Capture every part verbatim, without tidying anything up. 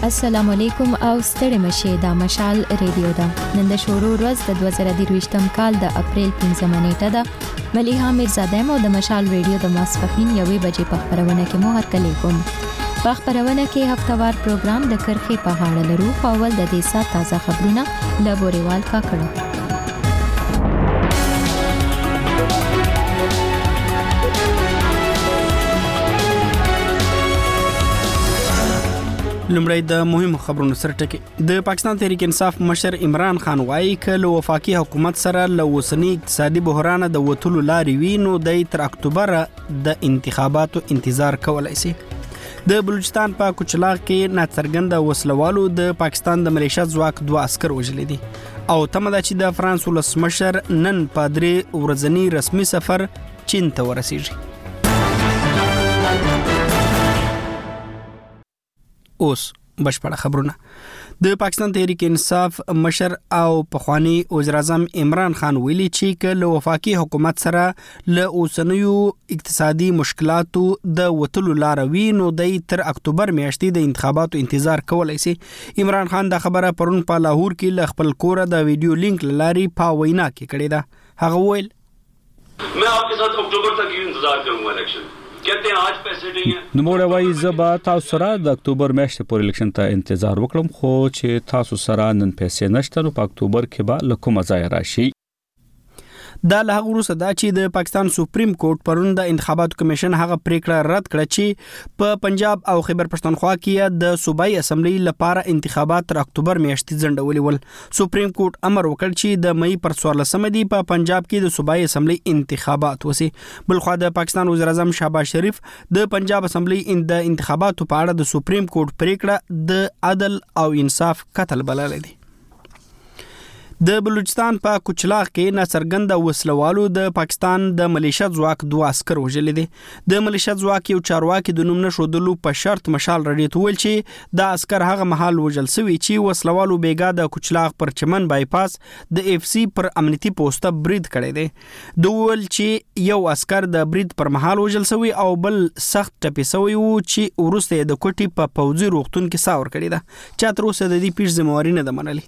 السلام علیکم او ستړي مشه د مشال ریډیو دا نن د شروع ورځ د دوه زره درویشتم کال د اپریل پنځمه نیټه ده. ملیحه میرزاده مو د مشال ریډیو د ماسپخین یوې بجې په خبرونه کې مو هرکلی کوم. په خبرونه کې هفتوار پروګرام د کرخې په غاړه لرو. اول د دې سات تازه خبرونه له بوريوال کا کړو. لمړی د مهمو خبرونو سره ټکی. د پاکستان تحریک انصاف مشر عمران خان وایي ک له وفاقي حکومت سره له اوسنی اقتصادي بحران د وټولو لارې وینو د تر اکتوبر د انتخاباتو انتظار کولای شي. د بلوچستان په کوچلاغ کې ناڅرګند وسلوالو د پاکستان د ملیشیا ځواک دوه عسكر وژلي دي او تمه ده چې د فرانس ولسمشر نن په درې ورځنی رسمي سفر چین ته ورسیږي. اوس بشپړه خبرونه. د پاکستان تحریک انصاف مشر او پخوانی وزیر اعظم عمران خان ویلي چې ک له وفاقي حکومت سره له اوسنیو اقتصادي مشکلاتو د وټولو لار وینو د تر اکتوبر میاشتې د انتخاباتو انتظار کولای شي. عمران خان د خبره پرون په لاهور کې ل خپل کور د ویډیو لینک لاري په وینا کې کړی دا. هغه ویل मैं आपके साथ अक्टूबर तक ही इंतजार करूंगा इलेक्शन. कहते हैं आज पैसे नहीं है. نو موږ وایي زبا تاسو سره د اکتوبر میاشتې پورې الیکشن ته انتظار وکړم خو چې تاسو سره نن پیسې نشته نو په اکتوبر کې به لکه مزای راشي. دا له هغه وروسته دا چې د پاکستان سپریم کورټ پرون د انتخاباتو کمیشن هغه پریکړه رد کړه چې په پنجاب او خیبر پښتونخوا کې د صوبایي اسمبلی لپاره انتخابات تر اکتوبر میاشتې ځنډولي ول. سپریم کورټ امر وکړ چې د مئی پر څوارلسمه دی په پنجاب کې د صوبایي اسمبلی انتخابات وسی. بلخوا د پاکستان وزیر اعظم شهباز شریف د پنجاب اسمبلی د انتخاباتو په اړه د سپریم کورټ پریکړه د عدل او انصاف قتل بللې دي. د بلوچستان په کوچلاغ کې ناڅرګند وسلوالو د پاکستان د ملیشیا ځواک دوه عسكر وژلي دي. د ملیشیا ځواک یو چارواکي د نوم نشودلو په شرط مشال رډیټ ویل چې د عسكر هغه محل وژل سوي چې وسلوالو بیګا د کوچلاغ پر چمن بایپاس د اف سی پر امنیتي پوسټه برید کړی دی. د ول چې یو عسكر د برید پر محل وژل سوي او بل سخت ټپي سوي وو چې ورسته د کوټي په پوځي روغتون کې ساور کړی دی. چې تر اوسه د دې پیښ ذمہواری نه ده منلې.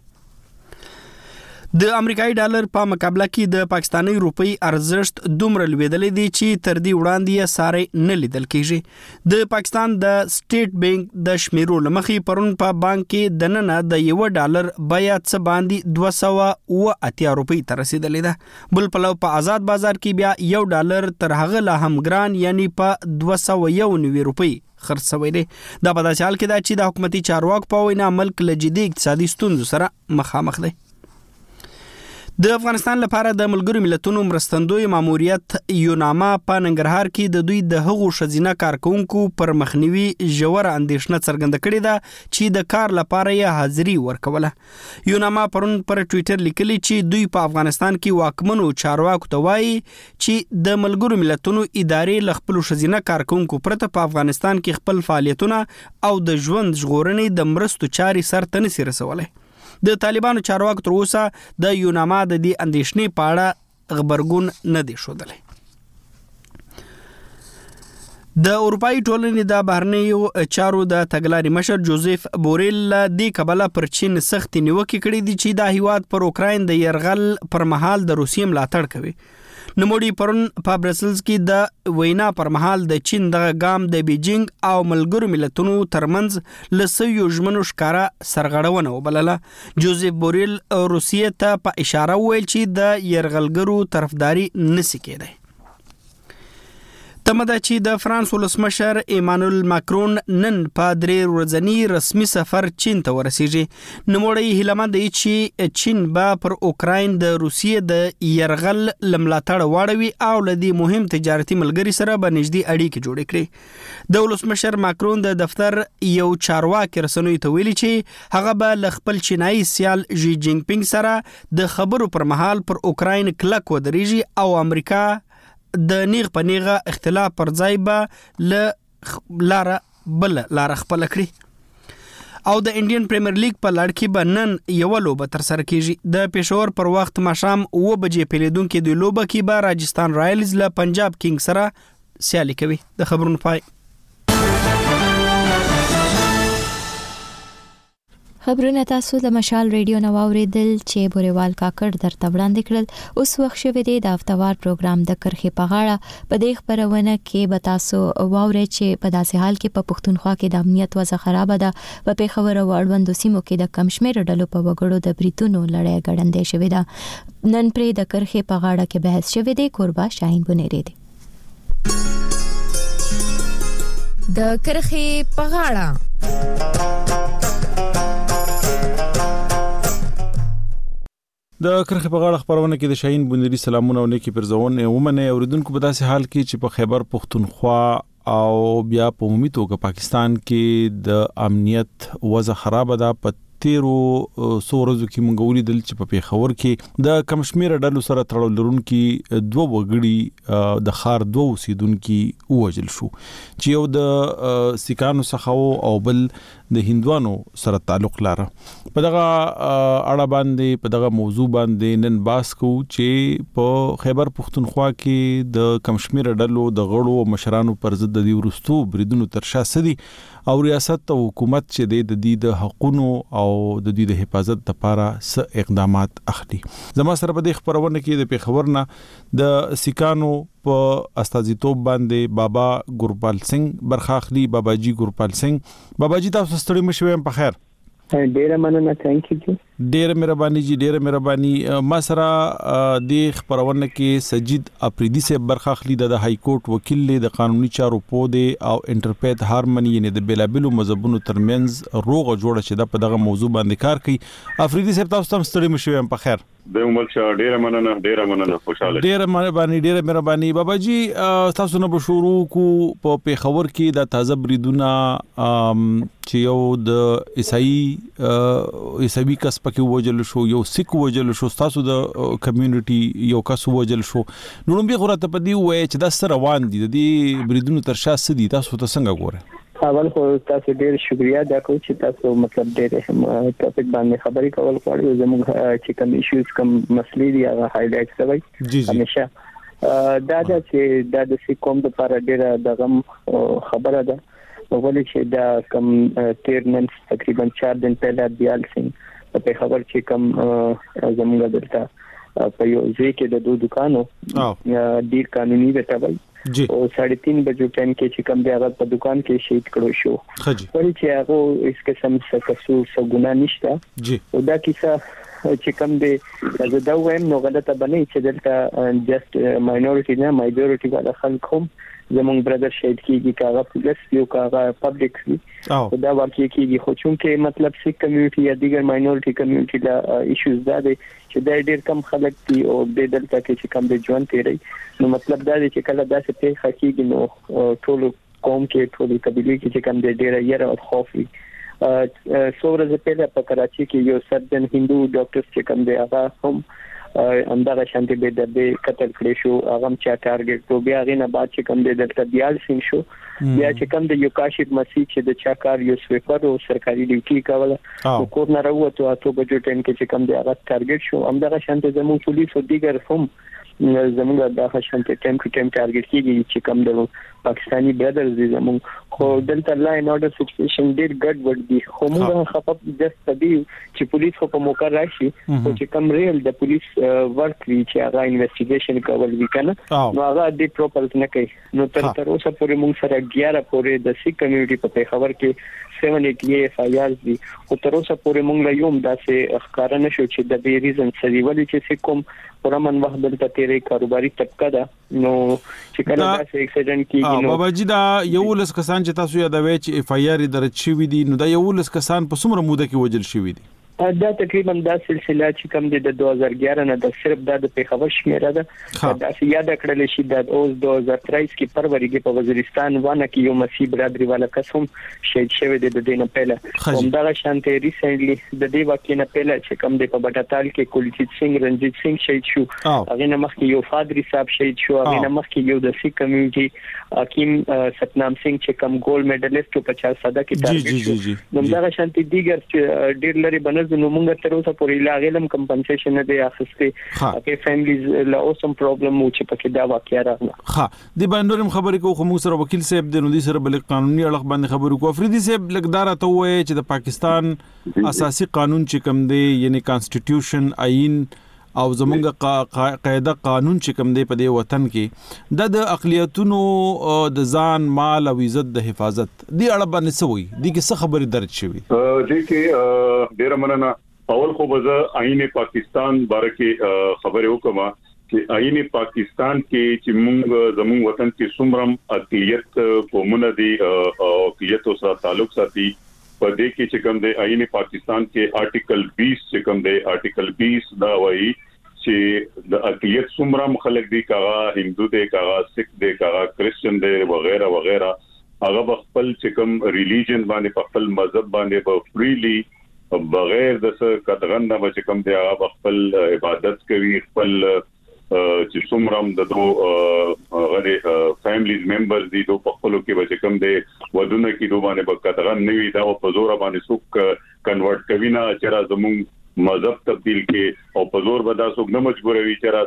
د امریکایي ډالر په مقابله کې د پاکستاني روپی ارزښت دومره لویدلې دی چې تر دې وړاندې یې ساري نه لیدل کېږي. د پاکستان د سټیټ بانک د شمیرو لمخې پرون په بانک کې د نن د یو ډالر بیا څه باندې دوه سوه اوه اتیا روپی ته رسیدلې ده. بل پلو په آزاد بازار کې بیا یو ډالر تر هغه لا هم ګران یعنی په دوه سوه یو نوي روپی خرڅ شوی دی. دا په داسې حال کې ده چې د حکومتي چارواکو په وینا ملک له جدي اقتصادي ستونزو سره مخامخ دی. د افغانستان لپاره د ملګرو ملتونو مرستندوی ماموریت یوناما په ننګرهار کې د دوی د هغو شزینه کارکونکو پر مخنیوي ژوره اندېښنه څرګنده کړې ده چې د کار لپاره یې حاضری ورکوله. یوناما پرون پر ټوئیټر لیکلی چې دوی په افغانستان کې واکمنو چارواکو ته وایي چې د ملګرو ملتونو ادارې له خپلو شزینه کارکونکو پرته په افغانستان کې خپل فعالیتونه او د ژوند ژغورنې د مرستو چارې سرته نشي رسولی. د طالبانو چارواکو تر اوسه د یوناما د دې اندېښنې په اړه خبرګون نه دی ښودلی. د اروپایي ټولنې د بهرنیو چارو د تګلارې مشر جوزف بوریل د کبله پر چین سخت نیوکې کړې دي چې د هیواد پر اوکراین د يرغل پر مهال د روسیې ملاتړ کوي. نموړي پرون په برسلز کې د وینا پر مهال د چین د ګام د بیجینګ او ملګرو ملتونو ترمنځ لسیو ژمنو ښکارا سرغړونه وبلله. جوزف بوریل روسیې ته په اشاره ویل چې د يرغلګرو طرفداري نسی کېدای. تمه ده چې د فرانس ولسمشر ایمانوئل ماکرون نن په درې ورځنی رسمي سفر چین ته ورسیږي. نوموړی هیله مند دی چې چین به پر اوکراین د روسیې د يرغل لملاتړ واړوي او لدی مهم تجارتي ملګری سره به نږدې اړیکې جوړې کړي. د ولسمشر ماکرون د دفتر یو چارواکي رسنوي ته ویلي چې هغه به ل خپل چینایي سیال ژی جینګ پینګ سره د خبرو پر مهال پر اوکراین کلک ودرېږي او امریکا د نیغ په نیغه اختلاف پر ځای به ل لار بل لار خپل کړی. او د انډین پریمیر لیګ په لړ کې به نن یو لوبه تر سره کیږي. د پېښور پر وخت ماښام اوه بجې پیلېدونکې د لوبه کې به راجستان رایلز له پنجاب کینګ سره سیالي کوي. د خبرونو پای. خبرونه تاسو د مشال ریډیو نو اوریدل چې بوريوال کاکړ درته وړاندې کړل. اوس وخت شوه دی د افتوار پروګرام د کرخي په غاړه په دې خبرونه کې به تاسو واورئ چې په داسې حال کې په پښتونخوا کې د امنیت وضع خراب ده. په پیښور او اړوندو سیمو کې د کمشمیر ډلو په وګړو د بریتونو لړۍ ګړندې شوې ده. نن پرې د کرخي په غاړه کې بحث شوه دی. قربا شاهین بنيري دی د کرخي په غاړه. د کرخي په غاړه خبرونه کې د شاهین بنيري سلامونه او نیکی پرځونه ومنه اوریدونکو په داسې حال کې چې په خیبر پختونخوا او بیا په عمومي توګه پاکستان کې د امنیت وضع خراب ده. په تیرو سو ورځو کې مونږ ولیدل چې په پیښور کې د کمشمیر ډلو سره تړل لرونکي دوه وګړي د خار دوه اوسیدونکو ووجل شو چې یو د سیکانو څخه او بل د هندوانو سره تعلق لري. په دغه اړه باندې په دغه موضوع باندې نن باس کو چې په خیبر پختونخوا کې د کمشمیر ډلو د غړو مشرانو پر ضد د ورستو بریدونو تر شا سدي او ریاست او حکومت چې د دې د حقونو او د دې د حفاظت لپاره څه اقدامات اخلي. زما سره په دې خبرونه کې د پیښور نه د سیکانو په استازیتوب باندې بابا ګورپال سنگ برخاخلی. بابا جی ګورپال سنگ، بابا جی تاسو ستړي مشوي په خیر؟ ډیره مننه، ثانک یو. ډیره مهرباني جی، ډیره مهرباني. ما سره د خبرونه کې سجید افریدي سے برخاخلی د های کورټ وکیل له د قانوني چارو پوده او انټرپریت هارمونی یعنی د بیلابلو مذهبونو ترمنځ روغه جوړه چې د په دغه موضوع باندې کار کوي. افریدي صاحب تاسو هم ستړي مشوي په خیر؟ د عمر شاه ډیره مننه، ډیره مننه، خوشاله. ډیره مهرباني، ډیره مهرباني. بابا جی تاسو نه بشورو کو په پیښور کې د تازه بریدونه چې یو د عیسائی عیسوي کس پکې وجل شو، یو سیک وجل شو، تاسو د کمیونټي یو کس وجل شو. نو به غوړه په دی وای چې دا سره روان دي د دې بریدونو تر شا سدي، تاسو ته څنګه ګوره؟ اول خو تاسو ډیر شکریا دا کوم چې تاسو مطلب ډیر ټاپک باندې خبرې کول غواړئ. زموږ چې کوم ایشوز کوم مسلې دي هغه هایلایټ کوي همیشه. دا دا چې دا د سیکوم د لپاره ډیر دغه خبره ده. ولې چې دا کوم تیر نن تقریبا چار دن پہله بیال سنگ په خبر چې کوم زموږ دلته په یو ځای کې د دوه دکانو ډیر قانوني وټاوي او साढ़े तीन بجو ټایم کې چې کوم دی هغه په دکان کې شهید کړو شو. ولې چې هغه اس قسم څه قصور څه ګناه نشته او دا کیسه چې کوم دی دا وایم نو غلطه بنئ چې دلته جست ماینورټي نه ماجورټي والا خلک هم زمونږ برادر شهید کیږي کاغه پولیس یو کاغه پبلک وي او دا واقعي کیږي. خو چونکه مطلب سیک کمیونټي یا دیگر ماینورټي کمیونټي لا ایشوز دا دي چې دا ډېر کم خلک دي او د دلته کې چې کم دي ژوند تیری. نو مطلب دا دی چې کله دا څه پیښه کیږي نو ټول قوم کې ټول قبيله کې چې کم دي ډېر یره او خوف وي. سورز په په کراچي کې یو سرجن هندو ډاکټر چې کم دی هغه هم اندغه شانتي به د قتل کړی شو. هغه چې ټارګټ تو بیا غینه بعد چې کم د دلته دیال سین شو بیا چې کم د یو کاشف مسیح چې د چاکار یو سویپر او سرکاري ډیوټي کوله او کور نه راوته اته بجو ټیم کې چې کم د هغه ټارګټ شو. اندغه شانتي زموږ پولیس او دیګر هم زموږ د شانتي ټیم کې ټیم ټارګټ کیږي چې کم د پاکستانی برادرز دي زموږ. خو دلته لاین اورډر سچويشن ډیر ګډ وډ دي. خو موږ خپل جست تبي چې پولیس خو په موقع راشي او چې کم ریل د پولیس ورک وی چې هغه انویسټیګیشن کول وکنه نو هغه د پروپرز نه کوي. نو تر تر اوسه پورې موږ سره اګیاره پورې د سیک کمیونټي په خبر کې سبعه سو اسی ایف آی آر دي او تر اوسه پورې موږ له یوم داسې ښکار نه شو چې د بي ریزن سړي ولې چې سیکوم پرمن وخت دلته تیرې کاروباري طبقه ده نو چې کله داسې اکسیډنټ کیږي نو بابا جی دا یو لس کسان چې تاسو یادوي چې اف آی آر درج شوی دي نو دا یو لس کسان په څومره موده کې وجل شوی دي؟ دا تقریبا دا سلسله چې کوم د دوه هزار اګیاره نه د صرف د پیښور شمیره ده. دا چې یاد کړل شي د اوس دوه هزار تیئیس کې فروری کې په وزیرستان ونه کې یو مسیح برادری والا قسم شهید شوی د دینه پهله هم دا شانته ریسنټلی د دې واقعې نه پهله چې کوم د په بټاتال کې کلجیت سنگ رنجیت سنگ شهید شو. هغه نه مخکې یو فادری صاحب شهید شو. هغه نه مخکې یو د سیک کمیونټي حکیم ستنام سنگ چې کوم ګولډ میډلیسټ په پچاس ساده کې ټارګټ شو. نو دا شانته دیګر چې ډیر لري بنل ورځ نو موږ تر اوسه پورې لا غلم کمپنسیشن نه دی اخیسته کې فیملیز لا اوسم پرابلم مو چې پکې دا واقعیا راغله. ها د باندې خبرې کو خو موږ سره وکیل صاحب د نو دي سره بل قانوني اړه باندې خبرې کو. افریدي صاحب لګدار ته وایي چې د پاکستان اساسي قانون چې کوم دی یعنی کانسټیټیوشن آئین او زمونږ قاعده قانون چې کوم دی په دې وطن کې د د اقلیتونو د ځان مال او عزت د حفاظت دی اړه باندې سوي دي کې څه خبرې درج شوی دي کې ډیر مننه. اول خو به آئین پاکستان باره کې خبرې وکم چې آئین پاکستان کې چې موږ زموږ وطن کې څومره اقلیت قومونه دي او اقلیت سره تعلق ساتي په دې کې چې کوم دی آئین پاکستان کې آرټیکل بیس چې کوم دی آرټیکل بیس دا وایي چې د اقلیت څومره خلک دي کاغه هندو دي کاغه سکھ دي کاغه کرسچن دي وغیرہ وغیرہ هغه خپل چې کوم ریلیجن باندې خپل مذهب باندې په فریلی بغیر د څه کډغنده چې کوم دی هغه خپل عبادت کوي خپل چې څومره د دوه غره فیملیز ممبرز دي دوه په خپل کې به کوم دي ودونه کې دوه باندې بکټغن نوي دا په زور باندې څوک کنورټ کوي نه چې را زموږ مذهب تبدیل کې او په زور به دا څوک نه مجبوروي چې را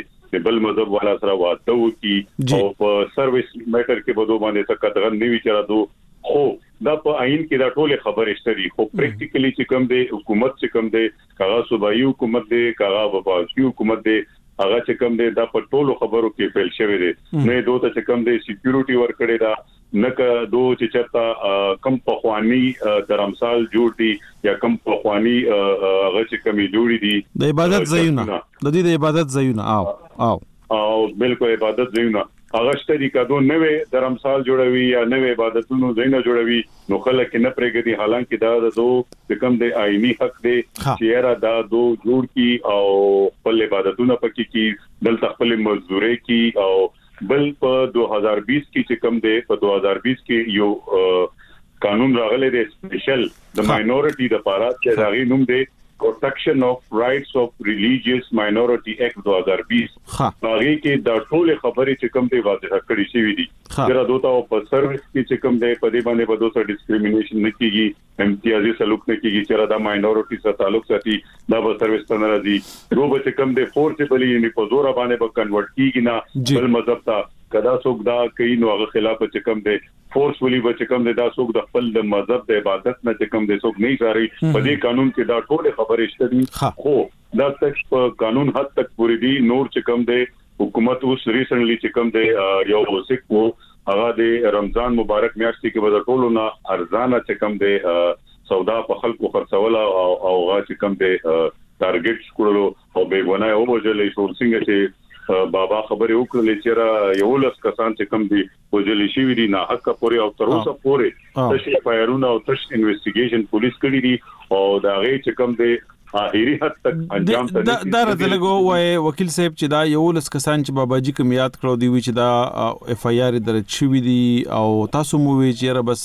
د بل مذهب والا سره واده وکي او په سرویس میټر کې به دوه باندې تکټغن نوي چې را دوه خو دا په آئین کې دا ټول خبرې شته خو پریکټیکلی چې کوم دی حکومت چې کوم دی کاغه صوبایي حکومت دی کاغه وفاقي حکومت دی هغه چې کوم دی دا په ټولو خبرو کې فیل شوی دی نه دوه ته چې کوم دی سکیورټي ور کړی دا نه ک دوه چې چرته کم پخوانی درمسال جوړ دي یا کم پخوانی هغه چې کمی جوړی دي د عبادت ځایونه د دې د عبادت ځایونه او او او بالکل عبادت ځایونه هغه شته دي کدو نوې درمسال جوړوي یا نوې عبادتونو ځایونه جوړوي نو خلک نه پرېږدي حالانکه دا د دوه چې کوم دی آئینی حق دی چې را دا دوه جوړ کی او خپل عبادتونه پکې کی دلته خپل مزدوري کی او بل په دو هزار بیس کې چې کوم دی په دو هزار بیس کې یو قانون راغلی دی سپیشل د ماینورټي د پاره چې دا غي نوم دی Protection of Rights of Religious Minority Act دو هزار بیس. هغه کې دا ټول خبرې چې کوم دی واضح کړی شوی دي چې دوته په سرویس کې چې کوم دی په دې باندې په دوه ډیسکریمینیشن نه کیږي امتیازي سلوک نه کیږي چې دا ماینورټي سره تعلق ساتي دا به سرویس ته نه راځي نو به کوم دی فورسبلی یعنی په زور باندې به کنورټ کیږي نه بل مذهب ته کدا څوک دا کوي نو هغه خلاف چې کوم دی فورسفلی به چې کوم دی دا څوک د خپل مذهب د عبادت نه چې کوم دی څوک نه ساري په دې قانون کې دا ټول خبرې شته دي خو دا تک په قانون حد تک پوری دي نور چې کوم دی حکومت اوس ریسنټلی چې کوم دی یو سکھ وو هغه د رمضان مبارک میاشت کې به ټولو نه ارزانه چې کوم دی سودا په خلکو خرڅول او هغه چې کوم دی ټارګټ کړلو او به ونه او وجلې شو څنګه چې بابا خبرې وکړلې چې را یو لس کسان چې کوم دي وجلې شي وی نه حق پورې او تر اوسه پورې تش فایرونه او تش انویسټیګیشن پولیس کړی دي او دا غي چې کوم دي اخیری حد تک انجام ته دا راته لګو وای وکیل صاحب چې دا یو لس کسان چې باباجي کوم یاد کړو دی چې دا اف ای آر درج شوی دی او تاسو مو وی چې را بس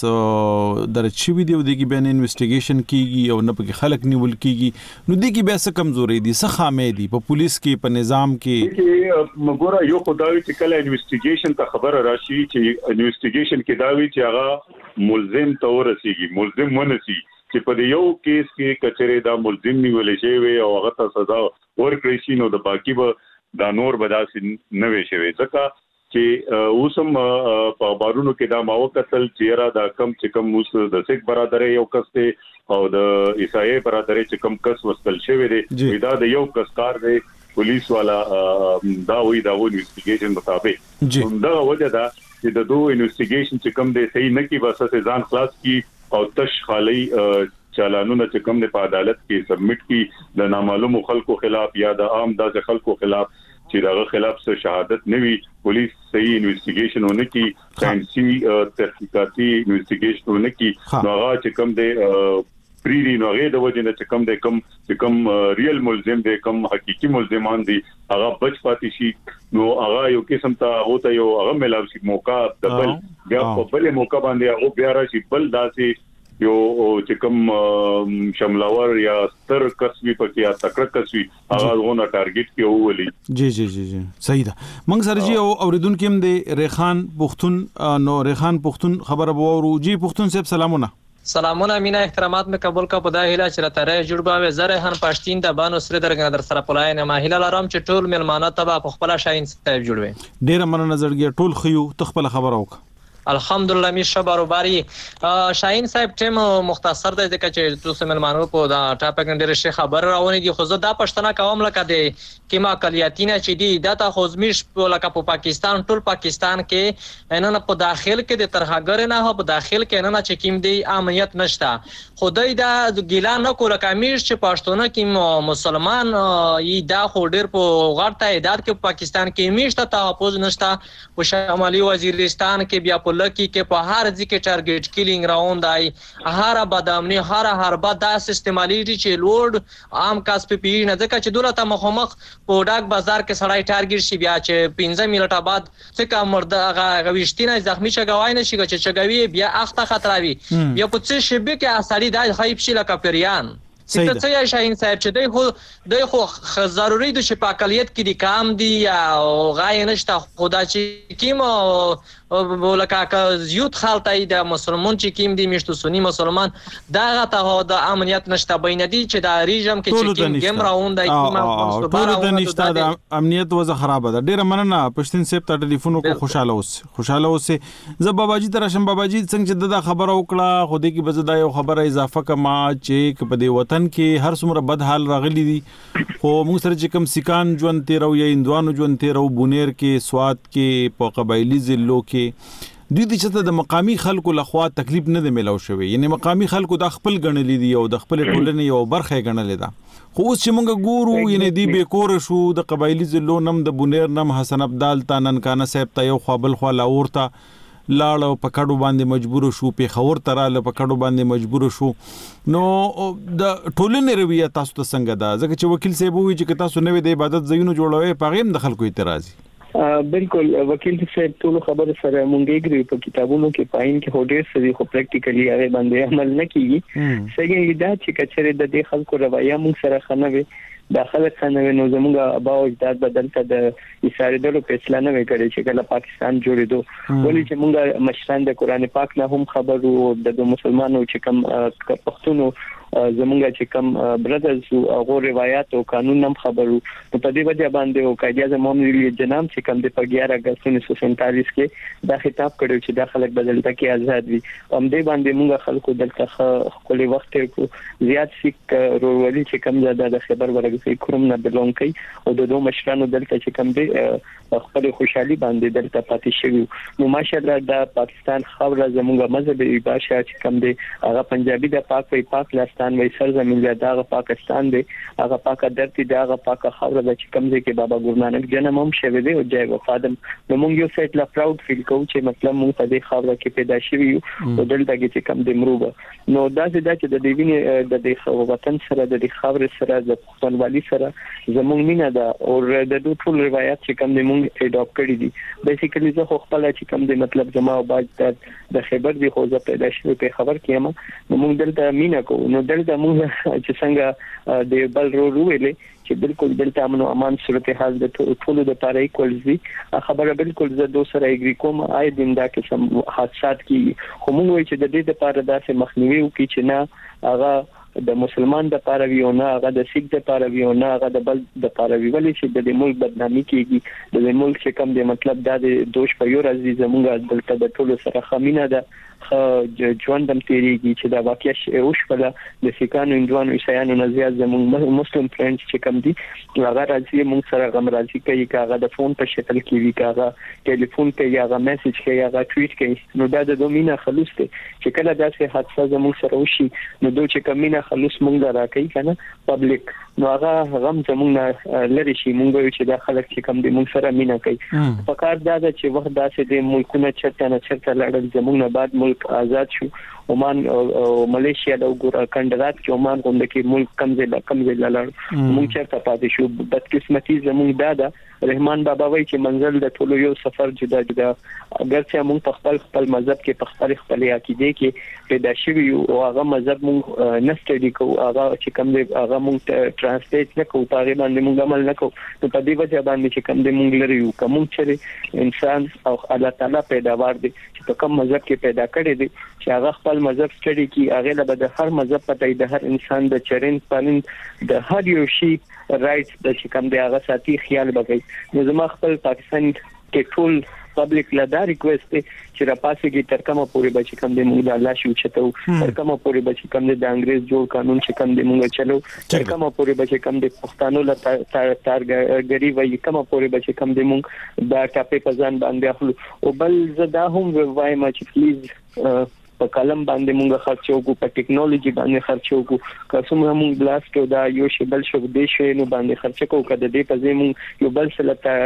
درج شوی دی او دغه بین انویسټیګیشن کیږي او نه په خلک نیول کیږي نو دغه به څه کمزوري دي څه خامې دي په پولیس کې په نظام کې مګوره یو خدای چې کله انویسټیګیشن ته خبر راشي چې انویسټیګیشن کې دا وی چې هغه ملزم تور رسیږي ملزم ونسي چې په یو کیس کې کچره دا ملزم نیولې شي وي او هغه ته سزا ورکړي شي نو د باقی به دا نور بداسي نه وي شي ځکه چې اوسم په بارونو کې دا ماو قتل چیرې دا کم چې کم اوس د سیک برادرې یو کس ته او د عیسائی برادرې چې کم کس وستل شوی دی دا د یو کس کار دی پولیس والا دا وی دا و انویسټیګیشن مطابق دا وجه دا چې د دوه انویسټیګیشن چې کم دی صحیح نه کی واسطه ځان خلاص کی او تش خالی چالانونه چې کوم د عدالت کې سبمټ کی د نامعلوم خلکو خلاف یا د عام د خلکو خلاف چې دغه خلاف څه شهادت نوي پولیس صحیح انویسټیګیشن ونه کی ساينسي تحقیقاتي انویسټیګیشن ونه کی نو هغه چې کوم د پریری نو هغه د وجه نه چې کوم د کوم چې کوم ریل ملزم دی کوم حقيقي ملزمان دي هغه بچ پاتې شي نو هغه یو قسم ته هوته یو هغه ملاوي شي موقع د بل بیا په بل موقع باندې هغه بیا راشي بل داسې یو چې کوم شملاور یا ستر کسبي پکې یا تکړه کسبي هغه غوونه ټارګټ کې وولي جی جی جی جی صحیح ده منګ سره جی اوریدونکو هم د ریحان پختون نو ریحان پختون خبره وورو جی پختون صاحب سلامونه سلامونه مینا احترامات مې قبول کا په دا هیله چې راته جوړ باوي زره هن پښتين د بانو سره درګنه در سره پلای نه ما هیله لرم چې ټول ملمانه تبا په خپل شاین صاحب جوړوي ډیر مننه زړګي ټول خيو تخپل خبر اوک الحمدلله می شبارو باری شاهین صاحب ټیم مختصر دی ځکه چې تاسو ملمانو په دا ټاپک ډېر شي خبر راونی دي خو زه دا پښتنه کوم لکه دی کیما کلیاتینه چې دی دا ته خوزمیش لکه په پاکستان ټول پاکستان کې نه په داخل کې د ترهګر نه په داخل کې نه چې کیم دی امنیت نشته خدای دا ګیلا نه کول کمیش چې پښتون کې مسلمان ای دا خو ډېر په غړ تعداد کې پاکستان کې میشته تحفظ نشته په شمالي وزیرستان کې بیا لکی کې په هر ځکه ټارګټ کیلینګ راوند آی هر بدامنی هر هر بد سیستمالیټی چې لوډ عام کاس په پی نه ځکه چې دولت مخمخ په ډاک بازار کې سړی ټارګټ شي بیا چې پنځه منټه بعد څه مرده غوښتنه زخمی شګوای نه شي چې چګوي بیا اخته خطراوي بیا په څه شبي کې اثرې دای خایب شي لکه پریان څه څه یا شاهین صاحب چې دوی خو دوی خو ضروري د شپاکلیت کې د کام دی یا غای نشته خدا چې کیم ولکه زیوت خالتای د مسلمان چې کیم دی مشتو سنی مسلمان دا غته د امنیت نشته بین دي چې د ریجم کې چې کیم گیم راوند دی ټول د نشته د امنیت وضع خراب ده ډیر مننه پښتون سیب ته ټلیفون کو خوشاله اوس خوشاله اوس زه باباجي ترشم باباجي څنګه چې د خبر وکړه خو دې کې بزدا یو خبره اضافه کما چې په دې وطن کې هر څومره بد حال راغلي دي خو موږ سره چې کوم سکان ژوند تیرو یا اندوانو ژوند تیرو بونیر کې سواد کې په قبایلی ضلعو کې دوی د چته د مقامی خلکو لخوا تکلیف نه دی ملو شوی یعنی مقامی خلکو د خپل غنلې دي او د خپل ټولنې یو برخه غنلې ده خو اوس چې موږ ګورو یعنی دی به کور شو د قبایلی ضلعو نم د بونیر نم حسن عبدال تا ننکانه صاحب ته یو خپل خوا لاورتا لاړو په کډو باندې مجبور شو په خور تراله په کډو باندې مجبور شو نو د ټولنې رویه تاسو ته څنګه ده ځکه چې وکیل صاحب وی چې تاسو نوې د عبادت ځایونو جوړوي پاغیم د خلکو اعتراض بالکل وکیل صاحب ټول خبر سره مونږ یې په کتابونو کې پاین کې هډر سړي خو پریکټیکلی هغه باندې عمل نه کیږي څنګه دا چې کچره د دې خلکو رویه مونږ سره خنوي داخله خنوي نو زموږ ابا او اجداد بدل ته د اسرائیلو فیصله نه وکړي چې کله پاکستان جوړېدو ولې چې مونږ مشران د قران پاک نه هم خبرو د مسلمانانو چې کوم پښتونو زمونږ چې کوم برادرز او روایت او قانون هم خبرو په دې وجه باندې او قاعده زموږ ملي جنام چې کوم د اګیارہ اگست انیس سو سینتالیس کې دا خطاب کړو چې د خلک بدلته کې آزاد وي هم دې باندې موږ خلکو دلته خپل وخت کو زیات سیک ورولي چې کوم زیاده د خبر ورغسي کوم نه بلون کوي او د دوه مشرانو دلته چې کوم دې خپل خوشحالي باندې دلته پاتې شوی نو ماشاءالله د پاکستان خبره زموږ مذهبي باشا چې کوم دې هغه پنجابي د پاک په پاک لاستان وای سرزمین د هغه پاکستان دی هغه پاک درتي د هغه پاک خبره د چې کوم دې کې بابا ګور نانک جنم هم شوی دی او جای وفادم نو موږ یو سیټ لا پراود فیل کوو چې مطلب موږ په دې خبره کې پیدا شوی یو او دلته کې کوم دې مروبه نو دا چې د دې ویني د دې وطن سره د دې خبره سره د پښتونولي سره زموږ مینه ده او د دوه ټول روایت چې کوم دې موږ اډاپټ کړی دي بیسیکلی زه خو خپل چې کوم دې مطلب جما او باج د خبر دی خو زه پیدا شوی په خبر کې ما نو موږ دلته مینه کوو نو دلته موږ چې څنګه د بل رو ویلې چې بالکل دلته امن او امان صورتحال د ټولو د لپاره ایکوال وي خبره بالکل زه دوه سره اګری کوم آی دین دا کې سم حادثات کی خو موږ وایو چې د دې لپاره داسې مخنیوي وکړي چې نه هغه د مسلمان د لپاره وی او نه هغه د سیک د لپاره وی او نه هغه د بل د لپاره وی ولې چې د ملک بدنامي کیږي د ملک چې کم دی مطلب دا د دوش په یو راځي زمونږ دلته د ټولو سره خمینه ده خو ژوندم تیریږي چې دا واقعي اوش په د سیکانو اندوانو عیسایانو نه زیات زمونږ مسلم فرندز چې کم دي هغه راځي موږ سره غم راځي کوي هغه د فون په شکل کې وی هغه ټلیفون ته هغه میسج کوي هغه ټویټ کوي نو دا د دومینه خلوص ته چې کله داسې حادثه زموږ سره وشي نو دوی چې کمینه خلوص مونږ راکې کنه پبلک نو هغه غم زمونږ لری شي مونږ چې دا خلک چې کم دي مونږ سره مینا کوي فقط دا چې وخت داسې د ملکونو چرته نه چرته لړل زمونږ نه بعد ملک آزاد شو عمان او ملیشیا د وګور کندرات کې عمان کوم د کې ملک کم ځای کم ځای لړ مونږ چرته پاتې شو بدقسمتي زمونږ دادا رحمان بابا وایي چې منزل د ټولو یو سفر جدا جدا اگر چې موږ په خپل خپل مذهب کې په خپل خپل عقیده کې پیدا شوی او هغه مذهب موږ نه ستډي کوو هغه چې کوم دی هغه موږ ترانسلیټ نه کوو په باندې موږ عمل نه کوو نو په دې وجه باندې چې کوم دی موږ لري یو کوم چې انسان او الله تعالی پیداوار دی چې په کوم مذهب کې پیدا کړی دی چې هغه خپل بل مذهب سټډي کی هغه له د هر مذهب پته د هر انسان د چرین پالن د هر یو شی رائټس د چې کوم دی هغه ساتي خیال وکړي. نو زما خپل پاکستان کې ټول پبلک لا دا ریکوست چې را پاسه کې تر کومه پورې بچ کم دی موږ د الله شو چتو تر کومه پورې بچ کم دی د انګريز جوړ قانون چې کم دی موږ چلو تر کومه پورې بچ کم دی پښتانه لا تار غریب وي کومه پورې بچ کم دی موږ دا ټاپې په ځان باندې اخلو او بل زدا هم وایم چې پلیز په کلم باندې مونږه خرچو کو په ټیکنالوژي باندې خرچو کو کوم مونږ بلاست او دا یو شی بل شو د شی نو باندې خرچ کو کده دې په زمون یو بل سره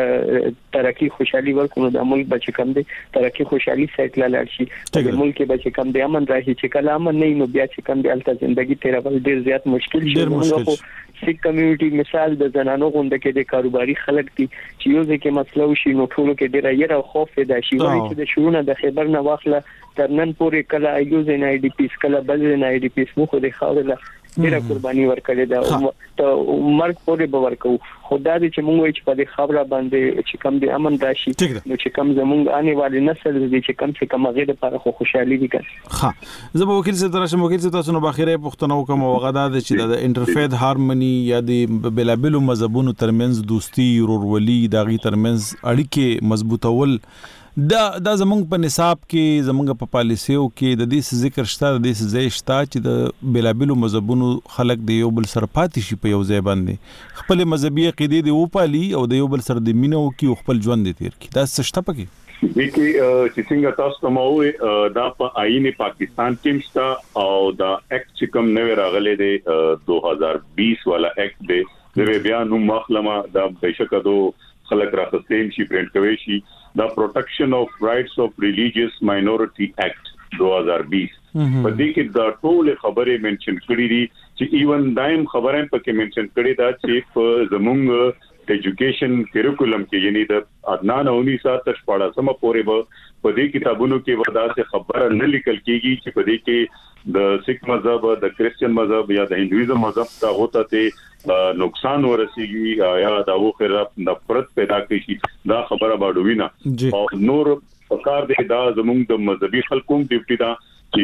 ترقی خوشحالي ورکو د ملک بچ کم دی ترقی خوشحالي سایت لاله شي د ملک بچ کم دی امن راځي چې کله امن نه نو بیا چې کم دی الته ژوندۍ تیرول ډیر زیات مشکل شي. موږ سیک کمیونټي مثال د زنانو غونډه کې د کاروباري خلک دي چې یو ځکه مسله وشي نو ټولو کې ډیر یره خوف ده شي چې د شورونه د خبر نه واخله ترنن پورې کله ایوز ان ای ډی پی کله بل ان ای ډی پی مو خو د خاورله ډیره قرباني ورکړې ده او مرګ پورې به ورکو خدای دې چې موږ چې په دې خبره باندې چې کم دې امن راشي نو چې کم زموږ آنے والي نسل دې چې کم څه کم غیر لپاره خو خوشحالي دي کړي. ها زه به وکیل څه ترشم وکیل څه تاسو نو باخیره پښتنو کوم وغدا چې د انټرفیث هارمونی یا د بلابلو مذهبونو ترمنځ دوستي ورورولي داغي ترمنځ اړیکې مضبوطول دا دا زمونږ په نصاب کې زمونږ په پالیسیو کې د دې ذکر شته د دې ځای شته چې د بلابلو مذهبونو خلک د یو بل سره پاتې شي په یو ځای باندې خپل مذهبي عقیده دی او پالي او د یو بل سره د مینو کې خپل ژوند تیر کی دا څه شته پکې دغه چې څنګه تاسو کومه دا په آئین پاکستان کې مشته او دا اکټ چې کوم نوې راغلي دی دو هزار بیس والا اکټ دی د بیا نو مخلمه دا بهشکه دو خلک راخستین شي پرنٹ کوي شي دا پروټیکشن اف رائټس اف ریلیجیس ماینورټي اکټ دو هزار بیس په دې کې دا ټول خبرې منشن کړې دي چې ایون دایم خبره پکې منشن کړې دا چې په زمونږ ایجوکیشن کریکولم کې یعنی د عدنان اونیس سو شپږ سم پورې په دې کتابونو کې ودا څه خبره نه لیکل کېږي چې په دې کې د سیک مذهب د کریسچن مذهب یا د هندویزم مذهب ته ہوتا ته نقصان ورسیږي یا دا وخره نفرت پیدا کوي دا خبره باندې او نور پکار دې دا زموږ د مذهبي خلکو ډیوټي دا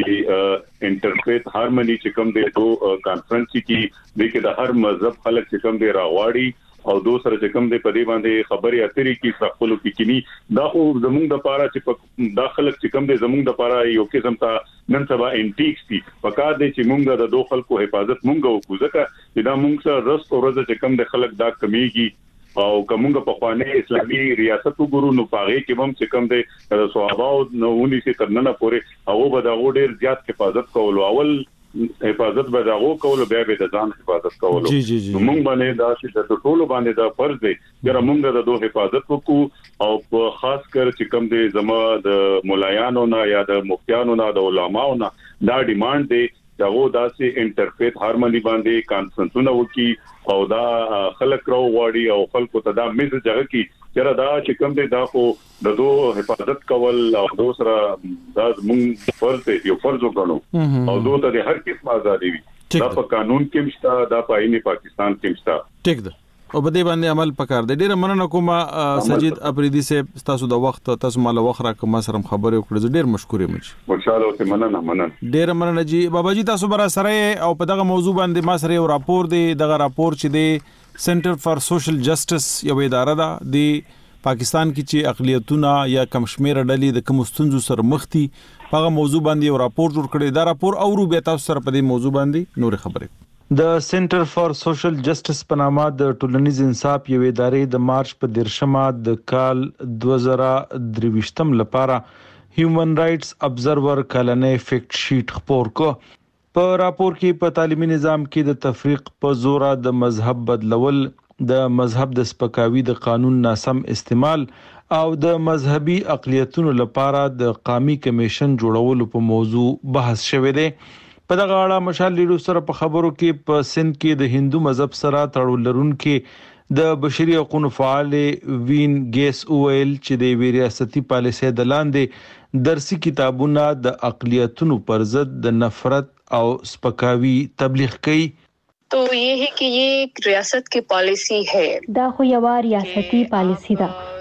چې انټرفیث هارمونی چې کوم دی دوه کانفرنس کې د کې د هر مذهب خلک چې کوم دی راغواړي او دو سره چې کوم دی په دې باندې خبرې اترې کې خپل کې کینی دا خو زموږ د پاره چې داخله چې کوم دی زموږ د پاره یو قسم ته نن سبا انټیکس دي پکار دی چې موږ د دوه خلکو حفاظت موږ وکړو ځکه چې دا موږ سره رس او رز چې کوم دی خلک دا کمیږي او کومه په خوانه اسلامي ریاست وګورو نو پاره کې هم چې کوم دی صحابه نو ونی سي ترنه پورې او به دا ډېر زیات حفاظت کول اول حفاظت به داغو کول بیا به د ځان حفاظت کول موږ باندې دا چې د ټولو باندې دا فرض دی چې موږ د دوه حفاظت وکړو او په خاص کر چې کوم دی زما د مولایانو نه یا د مفتیانو نه د علماو نه دا ډیماند دی داغو داسې انټرفیث هارمونی باندې کانفرنسونه وکي او دا خلک راو غواړي او خلکو ته دا میسج هغه کی چې دا چې کوم دی دا خو د دوه حفاظت کول او دو سره دا موږ فرض دی یو فرض وګڼو او دوه ته هر قسم ازادي وي دا په قانون کې مشته دا په آئین پاکستان کې مشته ټیک ده او په دې باندې عمل پکار دی. ډیر مننه کوم سجید افریدي صاحب تاسو د وخت تاسو مال وخت را کوم سره خبرې وکړه ډیر مشکور یم. خوشاله اوسه مننه مننه ډیر مننه جی بابا جی تاسو برا سره او په دغه موضوع باندې ما سره یو راپور دی دغه راپور چې دی سنټر فار سوشل جسټس یو اداره ده د پاکستان کې چې اقلیتونه یا کمشمیر ډلې د کومستونزو سره مخ دي هغه موضوع باندې یو راپور جوړ کړی دا راپور اورو به تاسو سره په دې موضوع باندې نور خبرې. د سنټر فار سوشل جسټس په نامه د ټولنیز انصاف یو ادارې د مارچ په دیرشمه د کال دوه زره درویشتم لپاره هیومن رائټس ابزرور کلنې فیکټ شیټ خپور کو. په راپور کې په تعلیمي نظام کې د تفریق په زور د مذهب بدلول د مذهب د سپکاوي د قانون ناسم استعمال او د مذهبي اقلیتونو لپاره د قومي کمیشن جوړولو په موضوع بحث شوه دی. په دغه اړه مشال لیډو سره په خبرو کې په سند کې د هندو مذهب سره تړاو لرونکي د بشري حقوقو فعال وین ګیس اویل چې د ریاستي پالیسۍ د لاندې درسي کتابونه د اقلیتونو پر ضد د نفرت او سپکاوي تبلیغ کوي. तो ये है कि ये एक रियासत की पॉलिसी है دا خو یو ریاستي پالیسی ده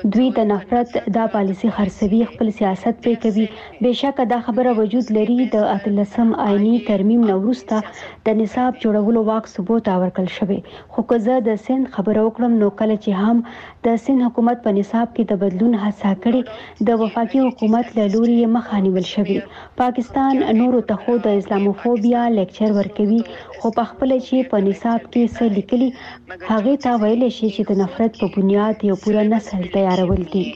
دوی د نفرت دا پالیسي خرڅوي، خپل سیاست پرې کوي. بهشکه دا خبره وجود لري د اتلسم آئینی ترمیم نه وروسته د نصاب جوړولو واک ثبوت ورکړل شوی. خو که زه د سند خبره وکړم نو کله چې هم د سند حکومت په نصاب کې د بدلون هڅه کړې د وفاقي حکومت له لوري یې مخه نیول شوی. پاکستان نورو ته خو د اسلاموفوبیا لیکچر ورکوي، خو په خپل چې په نصاب کې څه لیکلي هغه ته ویل شي چې د نفرت په بنیاد یو پورا نسل تیارول دي.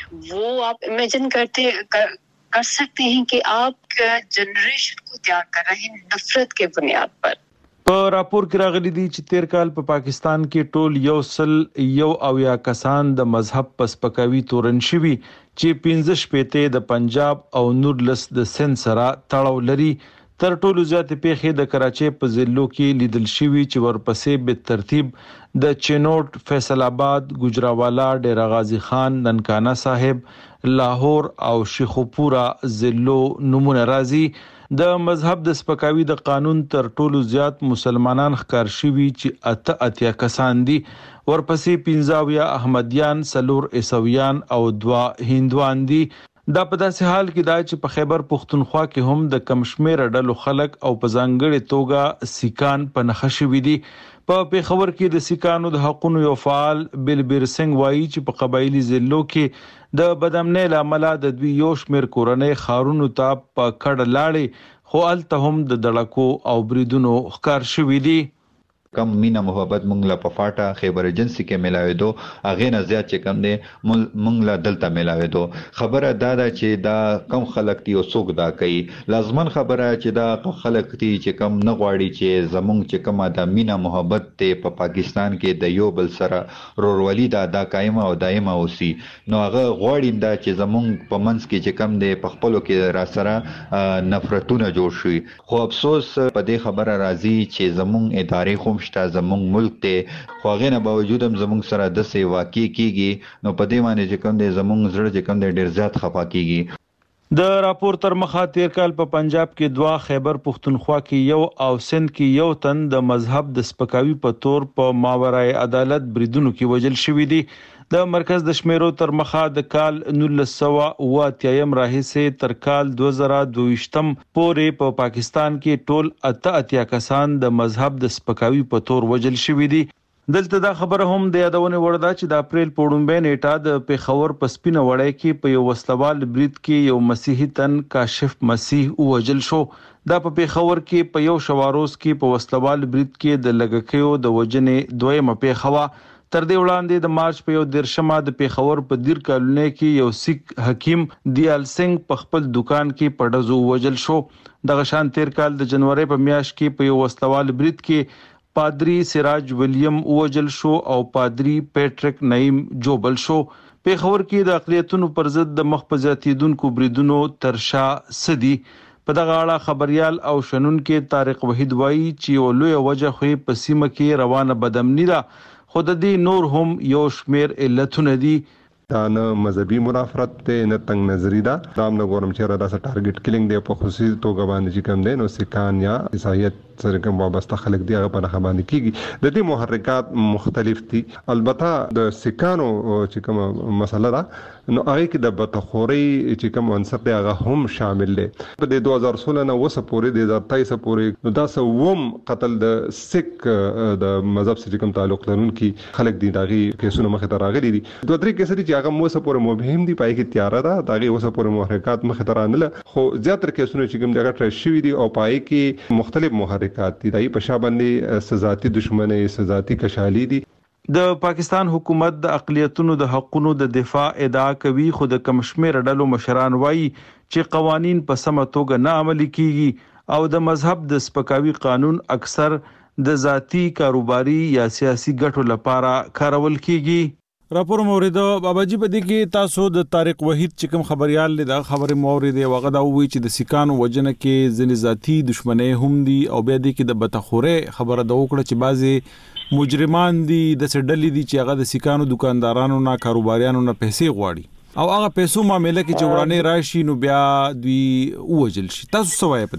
वो आप इमेजिन करते कर, कर सकते हैं कि आप जनरेशन को तैयार कर रहे हैं नफरत के बुनियाद पर. په راپور کې راغلي دي چې تیر کال په پاکستان کې ټول یو سل یو او یا کسان د مذهب پسپکاوي تورن شوي چې پنځه شپېته د پنجاب او نورلس د سند سره تړاو لري. تر ټولو زیات پیښې د کراچۍ په ضلعو کې لیدل شوي چې ورپسې به ترتیب د چینوټ، فیصل آباد، گجراوالا، ډیرا غازی خان، ننکانا صاحب، لاهور او شیخوپورا ضلعو نمونه راځي. د مذهب د سپکاوي د قانون تر ټولو زیات مسلمانان ښکار شوي چې اته اتیا کسان دي، ورپسې پنځه یا احمدیان، سلور عیسویان او دوا هندوان دي. دا په داسې حال کې دا چې په خیبر پښتونخوا کې هم د کمشمیر ډلو خلک او په ځانګړي توګه سیکان په نخښه شوي دي. په پیښور کې د سیکانو د حقونو یو فعال بلبیر سنگ وایي چې په قبایلی ضلعو کې د بدامنۍ له امله د دوی یو شمېر کورنۍ ښارونو ته په کډه لاړې، خو هلته هم د دړکو او بریدونو ښکار شوي دي. کم مینا محبت مونږ لا په فاټا خیبر ایجنسی کې ملاوي دو اغه نه زیات چې کم دي مونږ لا دلته ملاوي دو. خبره دا ده چې دا کم خلک دی او څوک دا کوي. لازمن خبره چې دا خلک دی چې کم نه غواړي چې زمونږ چې کم د مینا محبت ته په پاکستان کې د یو بل سره رورولي دا دا قائمه او دایمه اوسي. نو هغه غواړي دا چې زمونږ په منځ کې چې کم دی په خپلو کې را سره نفرتونه جوړ شي. خو افسوس په دې خبره راځي چې زمونږ ادارې خو شته، زمونږ ملک ته، خو هغه نه باوجود هم زمونږ سره د څه واقع کیږي. نو په دې باندې چې کوم دی زمونږ زړه چې کوم دی ډیر زیات خفا کیږي. د راپور تر مخه تیر کال په پنجاب کې دوا، خیبر پښتونخوا کې یو او سند کې یو تن د مذهب د سپکاوي په تور په ماورای عدالت بریدونو کې وجل شوی دي. د مرکز د شمیرو تر مخه د کال نولس سوه اوه اتیایم راهیسې تر کال دوه زره دویشتم پورې په پاکستان کې ټول اته اتیا کسان د مذهب د سپکاوي په تور وجل شوي دي. دلته دا خبره هم د یادونې وړ ده چې د اپریل په وړومبۍ نیټه د پیښور په سپینه وړۍ کې په یو وسلوال برید کې یو مسیحي تن کاشف مسیح ووجل شو. دا په پیښور کې په یو شواروز کې په وسلوال برید کې د لګکیو د وجنې دویمه پیښه وه. تر دې وړاندې د مارچ په یو دیرشمه د پیښور په دیر کالونی کې یو سیک حکیم دیال سنگ په خپل دکان کې په ډزو وجل شو. دغه شان تیر کال د جنوري په میاشت کې په یو وسلوال برید کې پادری سراج ولیم وجل شو او پادری پیټریک نعیم جوبل شو. پیښور کې د اقلیتونو پر ضد د مخ په زیاتیدونکو بریدونو ترشا سدي. په دغه اړه خبريال او شنن کې طارق وحید وایي چې یو لوی وجه خو په سیمه کې روانه بدامنی ده، خو د دې نور هم یو شمیر علتونه دي. دا نه مذهبي منافرت ته نه تنگ نظری ده، دا هم نه ګورم چې را داسه ټارګټ کلینګ دی په خصوصي توګه باندې چې کوم دی نو سکان یا عیسایت سره کوم وابسته خلک دی هغه په نه باندې کیږي. د دې محرکات مختلف دي. البته د سکانو چې کوم مسله ده نو هغه کې د بتخوري چې کوم عنصر دی هغه هم شامل دی. په د دوه هزار سولہ نه وسه پورې د دوه هزار تیئیس پورې نو دا سوم قتل د سک د مذهب سره کوم تعلق لرونکي خلک دي دغه کیسونه مخه ته راغلي دي. دوه درې کیسې چې هغه موسه پورې مبهم دي پای کې تیار ده، دغه وسه پورې محرکات مخه ته رانله، خو زیاتره کیسونه چې کوم دغه ټریس شوی دي او پای کې مختلف محرکات دي. دای په شابهندې سزاتی دشمنی، سزاتی کشالی دي. د پاکستان حکومت د اقلیتونو د حقونو د دفاع ادعا کوي، خو د کمشمیر ډلو مشران وایي چې قوانین په سمه توګه نه عملي کیږي او د مذهب د سپکاوي قانون اکثر د ذاتی کاروباري یا سیاسي ګټو لپاره کارول کیږي. راپور موریدو باباجی په دې کې تاسو د طارق وحید چې کوم خبريال له خبره موریدې وغه دا وی چې د سکانو وجنه کې ځنې ذاتی دشمنی هم دي او بیا دې کې د بتخوره خبره دا وکړه چې بعضي مجرمان دي د سډلې دي چې هغه د سکانو دکاندارانو نه کاروباریانو نه پیسې غواړي او هغه پیسو معاملې کې چې ورانه راشي نو بیا دوی وجل شي. تاسو څه وایي په دې باندې؟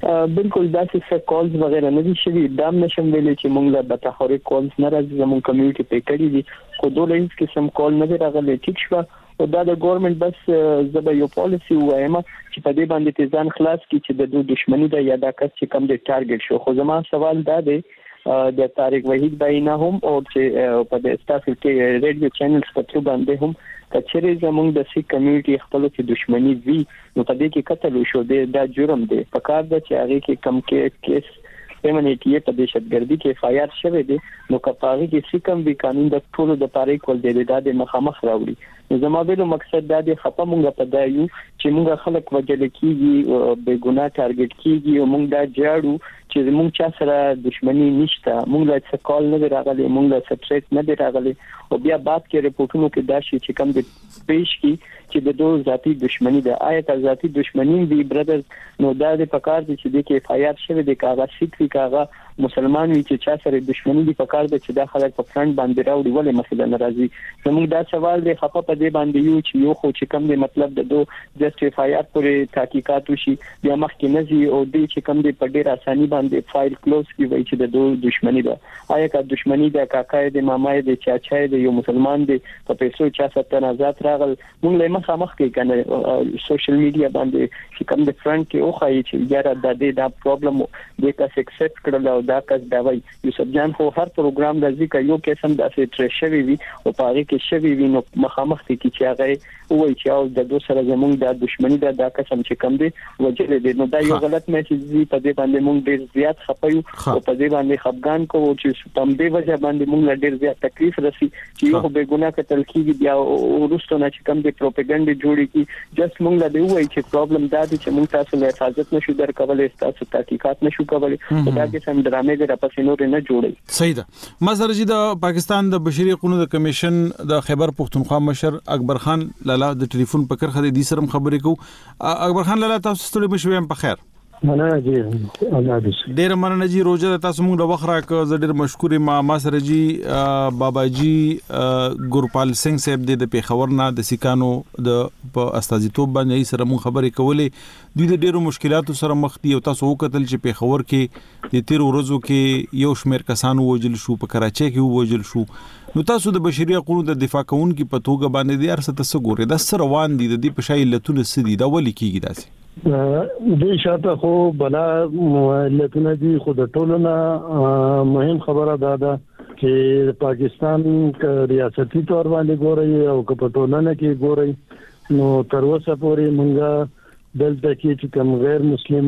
بالکل داسې څه کالز وغیرہ نه دي شوي دا نشم ویلې چې موږ له بتاخوري کالز نه راځي زموږ کمیونټي په کړي دي خو دوه هیڅ قسم کال نه راغلي ټیک شو او دا د ګورنمنت بس زبا یو پالیسی وایم چې په دې باندې تیزان خلاص کی چې د دښمنی د یادا کس چې کم د ټارګټ شو خو زما سوال دا دی د طارق وحید باینا هم او چې په د استاسو کې ریډیو چینلز په تر باندې هم کچېرې زموږ د سی کمیونټي خپل چې دښمنی وی نو په دې کې قتل شو دا جرم دی په کار د چې هغه کې کم کې کیس فیمنیټي په دهشتګردي کې اف آی آر شوه دي نو کپاغي کې سکم وی قانون د ټولو د پاره کول دی د مخامخ راوړي نو زما ویلو مقصد دا دی خپه مونږ په دایو چې مونږ خلک وجل کیږي به ګناه ټارګټ کیږي او مونږ دا جاړو چې مونږ چا سره دښمنی نشته مونږ له څه کال نه راغلي مونږ له څه ټریټ نه راغلي او بیا بعد کې رپورټونو کې دا شي چې کم د پیش کی چې د دوه ذاتی دښمنی د آیت ذاتی دښمنی دی برادر نو دا د پکار دي چې د کې اف آی آر شوه د کاغه سیکري کاغه مسلمان وی چې چا سره دښمنی دی پکار د چې دا خلک په فرند باندې راوړي ولې مثلا ناراضي زموږ دا سوال دی خپه په دې باندې یو چې یو خو چې کم دی مطلب د دوه جسټ اف آی آر پورې تحقیقات وشي بیا مخکې نزي او دې چې کم دی په ډیر اساني باندې فایل کلوز کی وای چې د دوه دښمنی ده آیا کا دښمنی د کاکای د مامای د چاچای د یو مسلمان دی په پیسو چا ستنه ذات راغل موږ له مخه مخ کې کنه سوشل میډیا باندې چې کم د فرند کې او خای چې یاره د دې دا پرابلم د کا اکسپټ کړل دا کس دا وای یوسف جان خو هر پروګرام د ذکر یو قسم د اسټریس شوی وي او پاره کې شوی وي نو مخامخ کې چې هغه وای چې او د دوه سره زمونږ د دښمنی د دا قسم چې کم دی وجه دې نو دا یو غلط میسج دی په دې باندې مونږ ډیر زیات خپایو او په دې باندې خفګان کوو چې تم دې وجه باندې مونږ ډیر زیات تکلیف رسی چې یو به ګناه قتل کیږي بیا ورستو نه چې کم دی پروپاګاندا جوړی کی جست مونږ له وای چې پرابلم دا دی چې مونږ تاسو له حفاظت نشو درکولای تاسو تحقیقات نشو کولای دا کې سم ډرامې د پسې نور نه جوړي صحیح ده مزر جی د پاکستان د بشري حقوقو د کمیشن د خیبر پختونخوا مشر اکبر خان لالا د ټلیفون په کرخه د دې سره خبرې کو اکبر خان لالا تاسو ستړي مشوي په خیر مننه جی الله دې ډیر مننه جی روزه تاسو موږ د وخره ک زه ډیر مشکور ما ما سره جی بابا جی ګورپال سنگ صاحب د پیښور نه د سکانو د په استازیتوب باندې سره موږ خبرې کولې دوی د ډیرو مشکلاتو سره مخ دي او تاسو وکتل چې پیښور کې د تیر ورځو کې یو شمېر کسانو وجل شو په کراچۍ کې وجل شو نو تاسو د بشري حقوقو د دفاع کوونکو په توګه باندې د ارسه تاسو ګوري د سر روان دي د دې په شای لتون سدي دا ولي کیږي داسې د شاته خو بلا لتون دي خو د ټولنه مهم خبره ده دا چې پاکستان ریاستي تور باندې ګوري او په ټولنه کې ګوري نو تر اوسه پورې مونږه دلته کې چې کوم غیر مسلم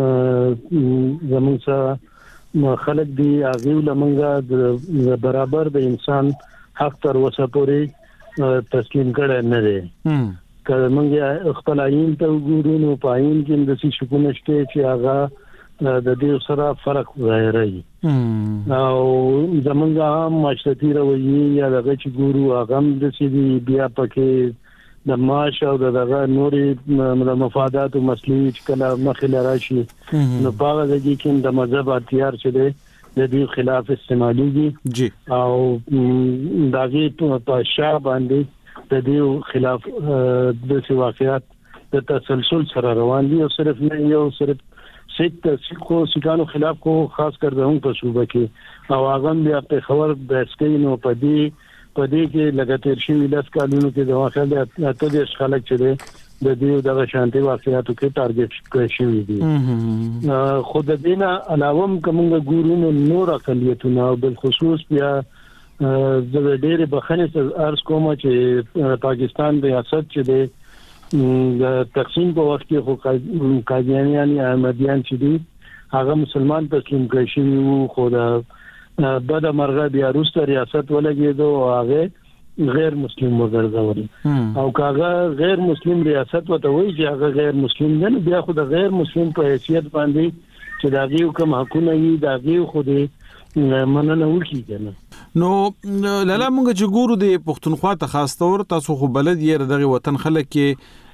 زموږ سره خلک دي هغه لمنګه د برابر د انسان حق تر اوسه پورې تسلیم کړي نه دي کله موږ خپل عین ته وګورو نو پاین کې د څه شکو نشته چې هغه د دې سره فرق ظاهري او زمونږه هم مشتتی روي یا دغه چې ګورو هغه د څه بیا پکې د معاش او دغه نورې د مفادات او مسلې چې کله مخې راشي نو باغ د کې د مذهب اختیار چي د دې خلاف استعماليږي جی او دغه په شاه باندې د دې خلاف د څه واقعیت د تسلسل سره روان دي او صرف نه یو صرف سیک سیکو سیکانو خلاف کو خاص کر دهم په صوبه کې او هغه بیا په خبر بسکینو په دې په دې کې لګاتیر شي لاس کالونو کې د واقعیت اته د خلک چې د دې د شانتي واقعیتو کې ټارګټ کړی شوی دي خود دینه علاوه کومه ګورونو نور اقلیتونه او بل خصوص بیا د ډېر بخنه سره ارز کوم چې پاکستان ریاست چې د تقسیم په وخت کې خو قادیانیان یا احمدیان چې دي هغه مسلمان تسلیم کړي شي خو دا بعد مرغه بیا روسته ریاست ولګیدو او هغه غیر مسلم وګرځول او کاغه غیر مسلم ریاست وته وایي چې هغه غیر مسلم نه بیا خو د غیر مسلم په حیثیت باندې چې دا یو کوم حقونه یې دا یو خو دې مننه وکړي کنه نو لاله موږ چې ګورو د پښتونخوا ته خاص تور تاسو خو بلد یې دغه وطن خلک کې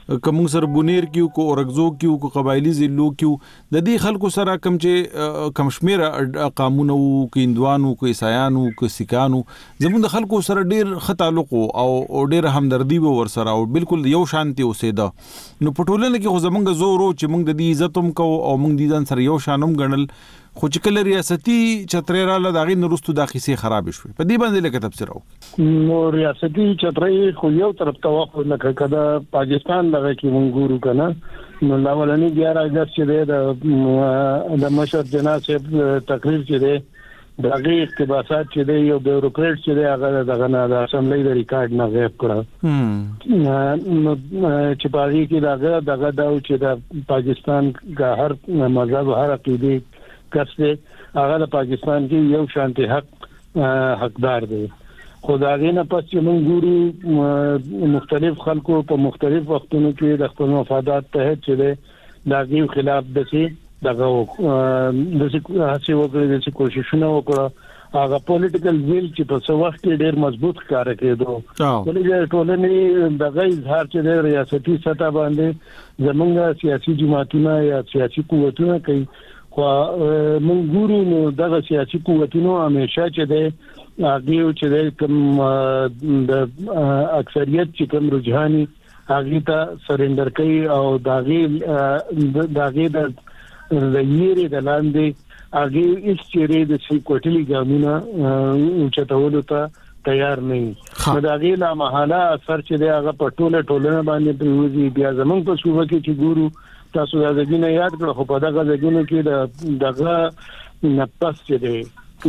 کوم سر بونیر کیو کو اورګزو کیو کو قبایلی ضلعو کیو د دې خلکو سره کم چې کم شمیر قانونو کې اندوانو کې عیسایانو کې سکانو زموږ د خلکو سره ډیر خطالق او ډیر همدردی و ور سره او بالکل یو شانتي اوسېده نو پټولنه کې خو زمونږ زورو چې موږ د دې عزت هم کو او موږ د ځان سره یو شانم ګڼل خو چې کله ریاستي چترې را لداغي نورستو د خيسي خراب شوي په دې باندې لکه تفسیر او نو ریاستي چترې خو یو طرف توقع نه کړه پاکستان لږه کې مونږ کنه نو لاولني ګیارہ اگست چې د مشر جناب صاحب تقریر چې دی دغه اقتباسات چې دی یو بیوروکرات چې دی هغه دغه نه د اسمبلی د ریکارډ نه غیب کړه نو چې باغی کې دغه دغه دا چې د پاکستان د هر مذهب هر عقیده کسه هغه د پاکستان کې یو شانتي حق حقدار دی خدای نه پس چې موږ ګورو مختلف خلکو په مختلف وختونو کې د خپل مفادات ته چې دی دغه خلاف دسي دغه د څه وکړي د کوششونه وکړه هغه پولیټیکل ویل چې په څو وخت کې ډیر مضبوط کار کړو ولې ټولنې دغه اظهار چې د ریاستي سطح باندې زمونږ سیاسي جماعتونه یا سیاسي قوتونه کوي خو موږ ګورو نو دغه سیاسي قوتونو همیشه چې د هغه چې د کوم د اکثریت چې کوم رجحاني هغه ته سرندر کوي او دغه دغه د زیری د لاندې هغه هیڅ چیرې د سیکوټلی ګامونه چتاولو ته تیار نه نو دا غي لا محاله اثر چې دی هغه په ټوله ټولنه باندې پریوزي بیا زمونږ په صوبه کې چې ګورو تاسو دا ځینې یاد کړئ خو په دغه ځینو کې د دغه نفس چې دی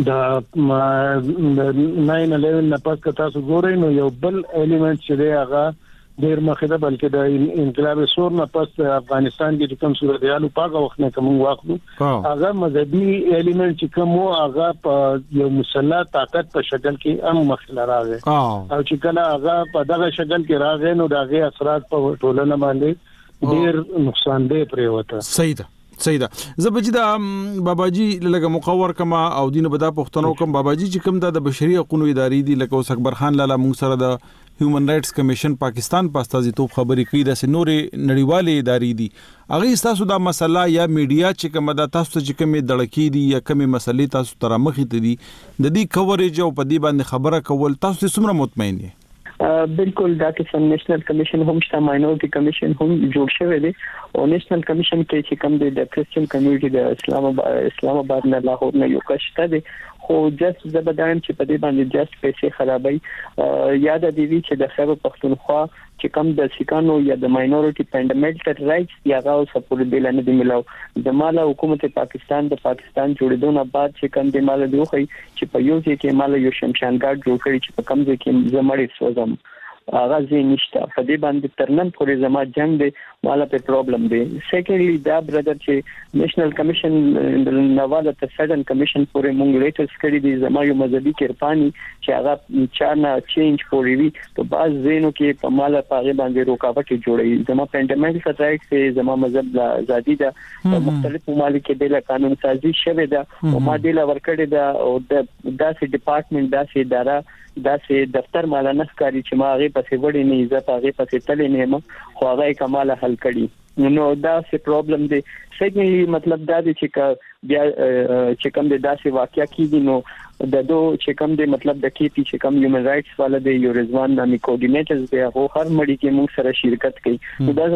د ناین الیون نفس که تاسو ګورئ نو یو بل الیمنت چې دی هغه ډیر مخه ده بلکې د انقلاب سور نه پس افغانستان کې کوم صورتحال په هغه وخت نه کوم واخلو هغه مذهبي الیمنت چې کوم هغه په یو مسلح طاقت په شکل کې هم مخله راغی او چې کله هغه په دغه شکل کې راغی نو دغه اثرات په ټولنه باندې ډیر نقصان دی پرې وته صحیح ده صحیح ده زبجی دا باباجی لکه مقور کما او دینه بدا پښتنو کوم باباجی چې کوم د بشري حقوقو ادارې دي لکه اوس اکبر خان لالا مونږ سره د هیومن رائټس کمیشن پاکستان پاستازي توپ خبرې کوي د سنوري نړیوالې ادارې دي هغه تاسو دا مسله یا میډیا چې کوم د تاسو چې کوم دړکی دي یا کوم مسلې تاسو تر مخې ته دي د دې کوریج او په دې باندې خبره کول تاسو څومره مطمئن یې بالکل دا کې نېشنل کمیشن هم شته ماینورټي کمیشن هم جوړ شوی دی او نېشنل کمیشن کې چې کوم د کرسچن کمیونټي د اسلام آباد اسلام آباد نه لاهور نه یو کشته دی خو جست زبدان چې په دې باندې جست پیسې خرابای یاد دی چې د خیبر پختونخوا چې کوم د سکانو یا د ماینورټي فندامنټل رائټس یا غو سپورټ بیل نه دی ملاو د مال حکومت پاکستان د پاکستان جوړېدو نه بعد چې کوم د مال دی خو چې په یو ځای کې مال یو شمشان ګارد جوړ کړی چې په کوم ځای کې زمړې سوزم اغاز نشته په دې باندې ترنن پورې زما جنگ دی مالا په پرابلم دی سیکنډلی دا برادر چې نېشنل کمیشن د نواله ته فدرل کمیشن پورې مونږ لیټرز کړی دی زما یو مذهبي کرپانی چې هغه چانه چینج پورې وی په باز زینو کې په مالا په باندې رکاوټ جوړي زما فندامنټل رائټس زما مذهب لا ازادي ده مختلف ممالک د قانون سازي شوه ده او ما د لا ورکړی ده او د داسې ډپارټمنټ داسې اداره داسې دفتر مال نه ښکاری چې ما هغه پسې وړي نه عزت هغه پسې تلې نه ما خو هغه کمال حل کړي نو دا څه پرابلم دی سیکنډلی مطلب دا دی چې بیا چې کوم د داسې واقعیا کیږي نو د دو چې کوم د مطلب د کې چې کوم هیومن رائټس والا دی یو رضوان نامي کوارډینیټرز دی هغه هر مړی کې موږ سره شرکت کوي نو دا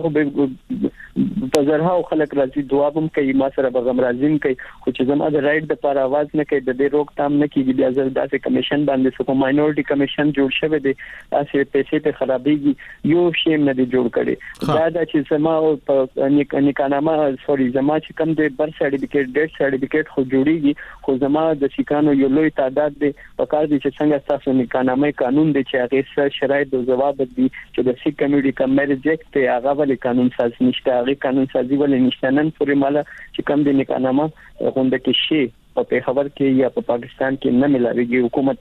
خو په زرها خلک راځي دعا هم کوي ما سره بغم راځي کوي خو چې زما د رائټ د پر आवाज نه کوي د دې روکتام نه کیږي بیا زر داسې کمیشن باندې څه ماینورټي کمیشن جوړ شوی دی اسې پیسې ته خرابېږي یو شی نه دی جوړ کړي دا د چې زما په نکانامه سوري زما چې کوم د بر سرټیفیکیټ ډیټ سرټیفیکیټ خو جوړیږي خو زما د سکانو یو لوی تعداد دی په کار دي چې څنګه تاسو نکانامه قانون دی چې هغه سره شرایط او ضوابط دي چې د سیک کمیونټي کوم ریجکټ ته هغه ولې قانون ساز نشته هغه قانون سازي ولې نشته نن پورې مال چې کوم د نکانامه غونډه کې شي په خبر کې یا په پاکستان کې نه ملاويږي حکومت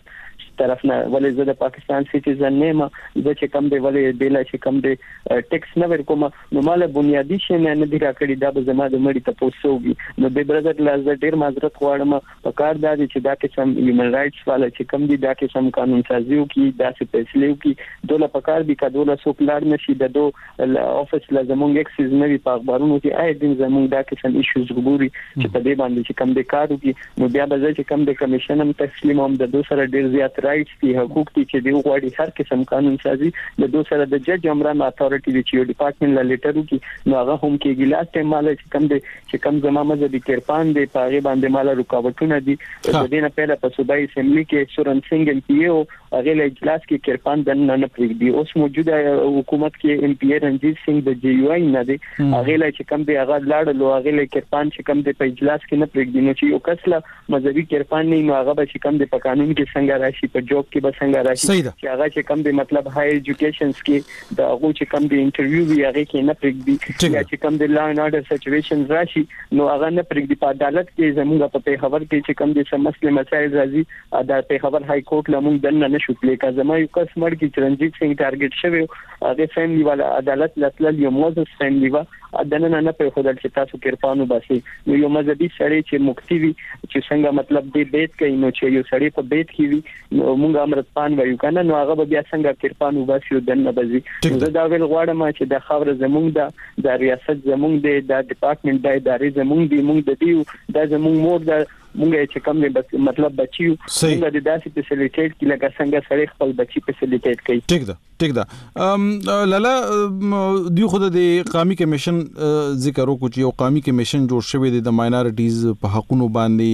طرف نه ولې زه د پاکستان سټیزن نه یم زه چې کم دی ولې بلا چې کم دی ټیکس نه ورکوم نو مال بنیادی شي نه نه دی راکړي دا به زما د مړی ته پوسوږي نو د برادر لازم ډیر معذرت غواړم په کار دا چې دا کې سم هیومن رائټس والا چې کم دی دا کې سم قانون سازیو کې دا څه فیصله وکړي دوله په کار دی کډوله څوک لاړ نشي د دو افیس لازمونږ اکسس نه وي په اخبارونو کې آی دین زمونږ دا کې سم ایشوز ګوري چې په دې باندې چې کم دی کار وکړي نو بیا به چې کم د کمیشن هم تسلیم هم د دوسر ډیر زیات رائټس دي حقوق دي چې دی غواړي هر قسم قانون سازي د دوسر د جج امران اتھارټي دي چې ډپارټمنټ له لیټرو کې نو هغه هم کې ګلاس ته مال چې کم دی چې کم زمامه د کرپان دی پاغي باندې مال رکاوټونه دي د دې نه پهله په صوبایي اسمبلی کې سورن سنگ ام پی او هغه له اجلاس کې کرپان د نه نه پرېږدي اوس موجوده حکومت کې ام پی رنجیت سنگ د جی یو آی نه دی هغه له چې کم دی هغه لاړ لو هغه له کرپان چې کم دی په اجلاس کې نه پرېږدي نو چې یو کسله مذهبي کرپان نه نو هغه به چې کم دی په قانون کې څنګه راشي په جوب کې به څنګه راشي چې هغه چې کم دی مطلب های ایجوکیشنز کې د هغه چې کم دی انټرویو وی هغه کې نه پرېږدي یا چې کم دی لا ان اورډر سچويشن راشي نو هغه نه پرېږدي په عدالت کې زموږ په پیښور کې چې کم دی سم مسله مسایل راځي د پیښور های کورټ لمون دنه نشو پلي کا زما یو کس مړ کی چرنجیت سنگ ټارګټ شوی هغه فیملی والا عدالت لتل یو موزس فیملی وا دنه نه په خدای چې تاسو کرپانو باسي نو یو مذهبي سړی چې مکتی وي چې څنګه مطلب دې بیت کوي نو چې یو سړی په بیت کې وي نو مونږ امرت پان وایو کنه نو هغه بیا څنګه کرپانو باسي دنه بزي زه دا ویل غواړم چې د خبره زمونږ د د ریاست زمونږ د د ډپارټمنټ د ادارې زمونږ دی مونږ د دیو د زمونږ مور د مونږ چې کوم نه مطلب بچیو مونږ د داسې فیسیلیټیټ کی لکه څنګه سړی خپل بچی فیسیلیټیټ کوي ټیک ده ټیک ده ام لالا دی خود د قومي کمیشن ذکر وکړو چې یو قومي کمیشن جوړ شوی دی د ماینورټیز په حقوقو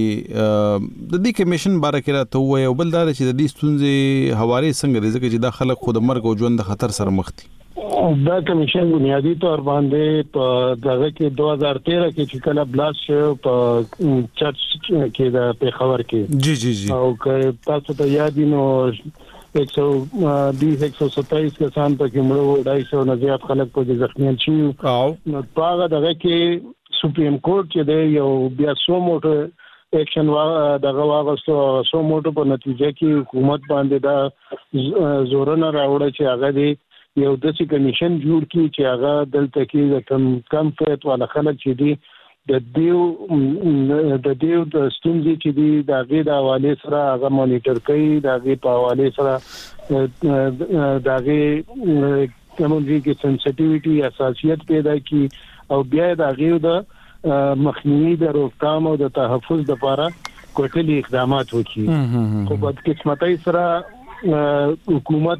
باندې د دې کمیشن باره کې راته وایي او بل دا چې د دې ستونزې حواله څنګه دي ځکه چې د خلک خود مرګ او ژوند د خطر سره مخ دي دا کمیشن بنیادی طور باندې په دغه کې دو هزار تیرہ کې چې کله بلاس شو په چرچ کې د پیښور کې جی جی جی او که تاسو ته یاد نو ایک سو بیس ایک سو ستائیس کسان په کې مړو ډای سو نه زیات خلک په ځخمیان شي او نو هغه دغه کې سپریم کورټ چې دی یو بیا سو موټر ایکشن وا دغه واغستو سو موټر په نتیجه کې حکومت باندې دا زورونه راوړل چې هغه دی یو داسې کمیشن جوړ کړي چې هغه دلته کې د کم کم فیت والا خلک چې دي د دیو د دیو د ستونزې چې دي د غي د حواله سره هغه مانیټر کوي د غي په حواله سره د غي کومږي کې سنسټیویټي حساسیت پیدا کی او بیا د غي د مخنیوي د روکثام او د تحفظ لپاره کوټلي اقدامات وکړي خو په قسمتای سره حکومت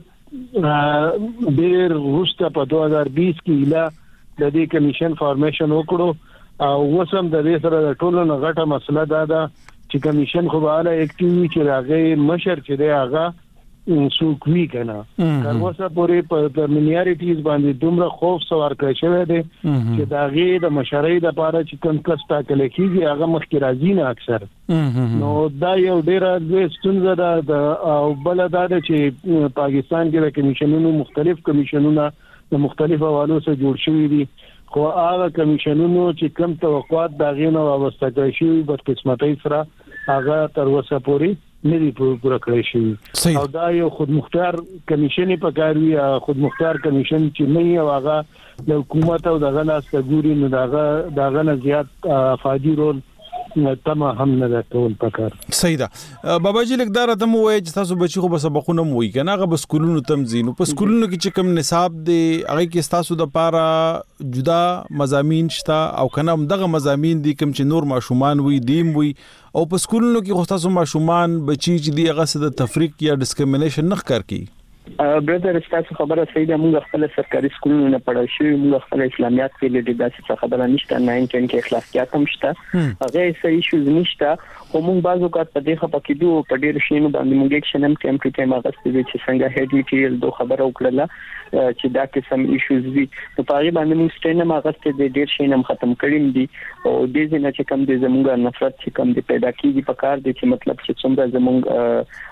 ډېر وروسته په دو هزار بیس کې اله د دې کمیشن فارمیشن وکړو او وسم د دې سره د ټولو غټه مسله دا ده چې کمیشن خو به اله اکټیوي چې راغی مشر چې دی هغه سوکوي کنه تر اوسه پورې په د مینیاریټیز باندې دومره خوف سوار کړی شوی دی چې دا غي د مشرۍ د لپاره چې کوم کس ټاکل کیږي هغه مخکې راځي نه اکثر نو دا یو ډیره د ستونزه ده او بل دا ده چې پاکستان کې د کمیشنونو مختلف کمیشنونه د مختلفو حوالو سره جوړ شوي دي خو هغه کمیشنونو چې کم توقعات دا غینه وابسته کړی شي په قسمتۍ سره هغه تر اوسه پورې نه دی پوره کړی شي او دا یو خود مختار کمیشن په کار وی خود مختار کمیشن چې نه یو هغه د حکومت او دغه لاس ته ګوري نو دغه دغه نه زیات افادي رول تمه هم نه ده ټول پکار صحیح ده بابا جی لګدار ته مو وای چې تاسو بچی خو به سبقونه مو وي کنه هغه بس سکولونو تمزینو په سکولونو کې چې کوم نصاب دی هغه کې تاسو د پاره جدا مضامین شته او کنه دغه مضامین دي کوم چې نور ماشومان وي دیم وي او په سکولونو کې خو تاسو ماشومان بچی چې دی هغه څه د تفریق یا ډیسکریمینیشن نه ښکار کی برادر تاسو خبره صحیح ده موږ خپل سرکاري سکولونو نه پړای شو موږ خپل اسلامیات کې لید داسې خبره نشته نه انټن کې اخلاقیات هم شته هغه صحیح شوز نشته خو موږ بازو کار په دې خپه کې دوه په ډیر شینو باندې موږ اکشن هم کم ټو ټایم هغه چې څنګه هډ میټیریل دوه خبره وکړه چې دا قسم ایشوز وي په پاره باندې موږ ستنه هغه چې ډیر شینم ختم کړیم دي او دې ځنه چې کم دې زموږه نفرت چې کم دې پیدا کیږي په کار دي چې مطلب چې څومره زموږ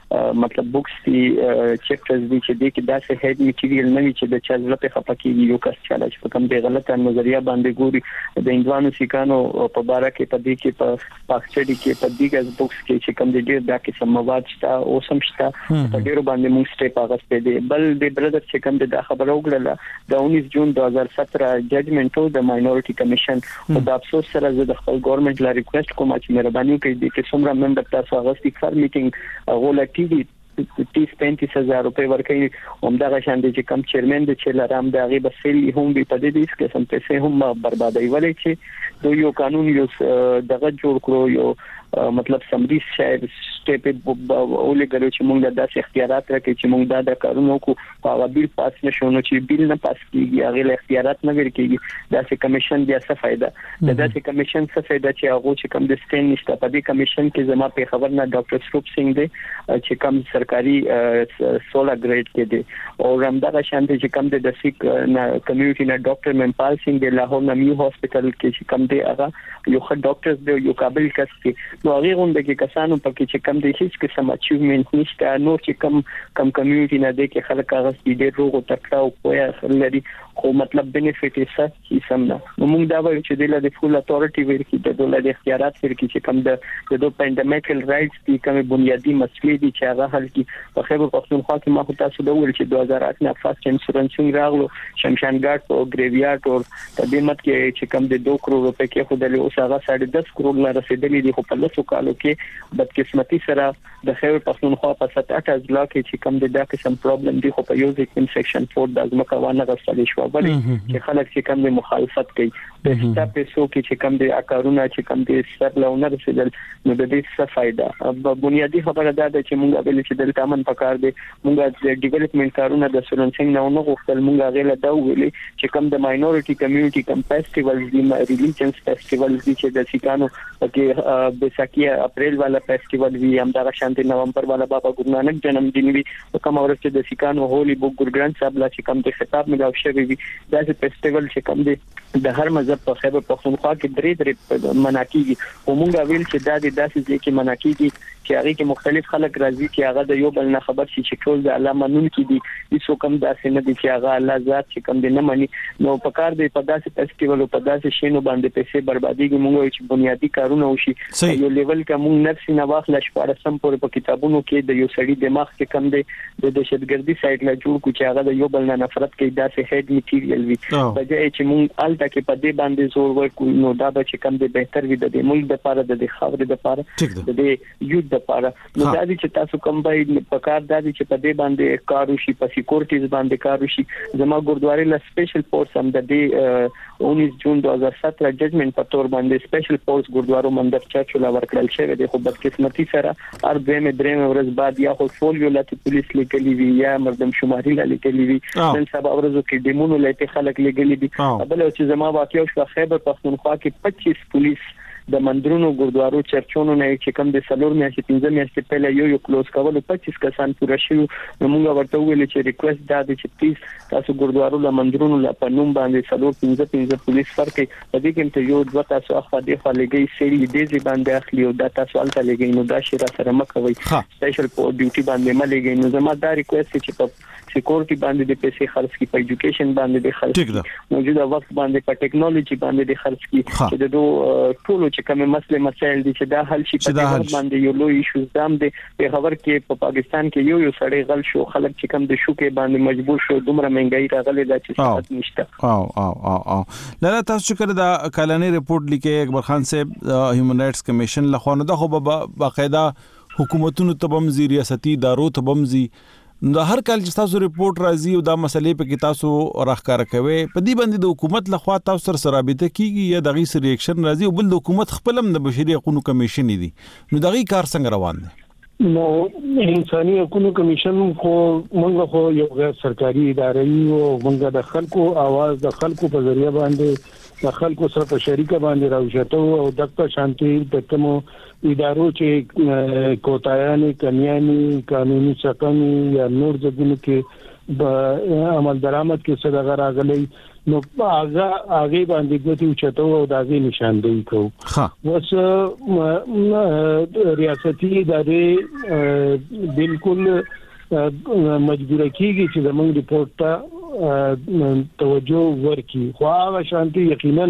مطلب بوکس دي چپټرز دي چې د کې داسې هډ میټیریال نه وي چې د چا زړه په خپکیږي یو کس چاله چې کوم دی غلطه نظریه باندې ګوري د اندوانو سیکانو په باره کې په دې کې په پاکچډي کې په دې ګز بوکس کې چې کوم دی ډیر دا کې سم مواد شته او سم شته په ډیرو باندې موږ سټیپ اغسته دي بل د برادر چې کوم دی دا خبره وکړه د انیس جون دو هزار سترہ ججمنټ د ماینورټي کمیشن او د افسوس سره زه د خپل ګورنمنت لا ریکوست کوم چې مهرباني وکړئ د کومه ممبر تاسو اغستی فار میټینګ غولا ټي وی تیس پینتیس هزار روپے ورکړي همدغه شان دي چې کم چیرمن د چلرام د هغه بسل هم به په دې دې قسم پیسې هم بربادي ولې چې دوی یو قانون یو دغه جوړ کړو یو مطلب سمري شاید سټیپ اولې غلو چې موږ د داسې اختیارات راکې چې موږ دا د کارونو کو په بیل پاس نشو نو چې بیل نه پاس کیږي هغه له اختیارات نه ورکیږي داسې کمیشن بیا څه فائدہ د داسې کمیشن څه فائدہ چې هغه چې کم د سټین نشته په دې کمیشن کې زما په خبر نه ډاکټر سروپ سنگ دی چې کم سرکاري سولہ گریډ کې دی او همدغه شان دي چې کم د دسیک نه کمیونټي نه ډاکټر منپال سنگ دی لاهور نمیو هاسپټل کې چې کم دی هغه یو ښه ډاکټر دی یو قابل کس دی نو هغه غونډه کې کسانو پکې چې کم دي هیڅ قسم اچیومنت نشته نو چې کم کم کمیونټي نه دي کې خلک هغه دې روغ او تکړه او کوی لري خو مطلب بینیفیټ یې څه هیڅ هم نه نو موږ دا وایو چې د فول اتورټي ورکی د دولت اختیارات ورکی چې کم د د پاندمیکل رائټس دي کوم بنیادی مسلې دي چې هغه حل کی په خیبر پختونخوا کې ما خو تاسو د ویل چې دو هزار آٹھ نه فاست انشورنسینګ راغلو شمشان ګارد او گریویارد او د دې مت کې چې کم د دو کروڑ روپے کې خو د اوس هغه ساڑھے دس کروڑ لا رسیدلې دي خو په لسو کالو کې بدقسمتي سره د خیبر پختونخوا په سات اټ ازلا کې چې کم د دا قسم پرابلم دي خو په یو ځکه سیکشن فور د ازمکه وانه غوښتل شو بل چې خلک چې کم د مخالفت کوي په ستا پیسو کې چې کم د اکارونه چې کم د سر لونه رسیدل نو د دې څه فائدہ بنیادی خبره دا ده چې مونږ ویل چې دلته امن پکار دي مونږ د ډیولپمنٹ کارونه د سورنسنګ نه نه غوښتل مونږ غیله دا ویل چې کم د ماینورټي کمیونټي کم فیسټیوالز دي ریلیجنس فیسټیوالز دي چې د سیکانو کې د سکیه اپریل والا فیسټیوال وی هم دا شانتي نومبر والا بابا ګورو نانک جنم دین وی کوم اورس چې د سیکانو هولي بوک ګورګران صاحب لا چې کم د خطاب ملاو شوی وی دا فیسټیوال چې کم دي د هر مذهب په خیبر پختونخوا کې درې درې مناکیږي او مونږ ویل چې دا د داسې ځکه مناکیږي چې هغه کې مختلف خلک راځي چې هغه د یو بل نه خبر شي چې ټول د الله منون کې دي هیڅ کوم داسې نه دي چې هغه الله ذات چې کوم دي نه مانی نو په کار دی په داسې فیسټیوال او په داسې شینو باندې پیسې برباديږي مونږ چې بنیادی کارونه وشي یو لیول کا مونږ نفسي نه واخل شپاره سم پورې په کتابونو کې د یو سړي دماغ کې کم دی د دهشتګردي سایت لا جوړ کو چې هغه د یو بل نه نفرت کوي داسې هډ میټیریال وي بجای چې مونږ الته کې په دې باندې زور ورکو نو دا به چې کم دی بهتر وي د ملک د لپاره د خاورې د لپاره د یوت د لپاره نو دا چې تاسو کوم به په کار د چې په دې باندې کار وشي په سکیورټیز باندې کار وشي زما ګوردواري لا سپیشل فورس هم د دې انیس جون دو هزار سترہ ججمنټ په تور باندې سپیشل فورس ګوردوارو مندر چرچولا ورکړل شوی دی خو بدقسمتي سره هر دوه مې درې ورځ بعد یا خو فولیو لاته پولیس لیکلي وی یا مردم شماري لیکلي وی نن سبا ورځو کې دیمونو لته خلک لګلي دي بل چې زما واقعي شو خیبر پختونخوا کې پچیس پولیس د مندرونو ګوردوارو چرچونو نه چې کوم د سلور میاشتې پنځه میاشتې پهله یو یو کلوز کول پچیس کسان پوره شو نو موږ ورته ویل چې ریکوست دا دی چې پلیز تاسو ګوردوارو له مندرونو لا په نوم باندې سلور پنځه پنځه پولیس فرقي په دې کې ته یو دوه تاسو اخوا دی خو لګي سری دې باندې اخلي او دا تاسو الته لګي نو دا شي را سره مکوي سپیشل په ډیوټي باندې ما لګي نو زما دا ریکوست چې په سکیورټي باندې د پیسې خرڅ کی په ایجوکیشن باندې د خرڅ موجوده وخت باندې په ټیکنالوژي باندې د خرڅ کی چې د دوه ټولو چې کوم مسله مسایل دي چې دا حل شي په دې باندې یو لوی ایشو زم دي په خبر کې په پاکستان کې یو یو سړی غل شو خلک چې کوم د شو کې باندې مجبور شو دومره مهنګای راغلي دا چې څه نشته او او او او لاله تاسو چې کړه دا کلاني ریپورت لیکي اکبر خان صاحب هیومن رائټس کمیشن لخوا نه د خو باقاعده حکومتونو تبمزي ریاستي ادارو تبمزي نو هر کال چې تاسو ریپورت راځي او دا مسلې په کې تاسو راخکار کوي په دې باندې د حکومت لخوا تاسو سره رابطه کیږي یا دغه سره ریاکشن راځي او بل د حکومت خپلم د بشري حقوقو کمیشن دي نو دغه کار څنګه روان دي نو انساني حقوقو کمیشن خو موږ خو یو غیر سرکاري ادارې یو موږ د خلکو आवाज د خلکو په ذریعہ باندې د خلکو سره په شریکه باندې راوځو او دغه شانتي د کومو ادارو چې کوتایانه کمیانه قانوني څخه یا نور ځګونو کې عمل درآمد کې صدقه راغلي نو هغه هغه باندې ګوتې چتو او دغه نشاندهي کو ها وس ریاستي ادارې بالکل مجبور کیږي چې زموږ ریپورت ته توجه ورکړي خو هغه شانتي یقینا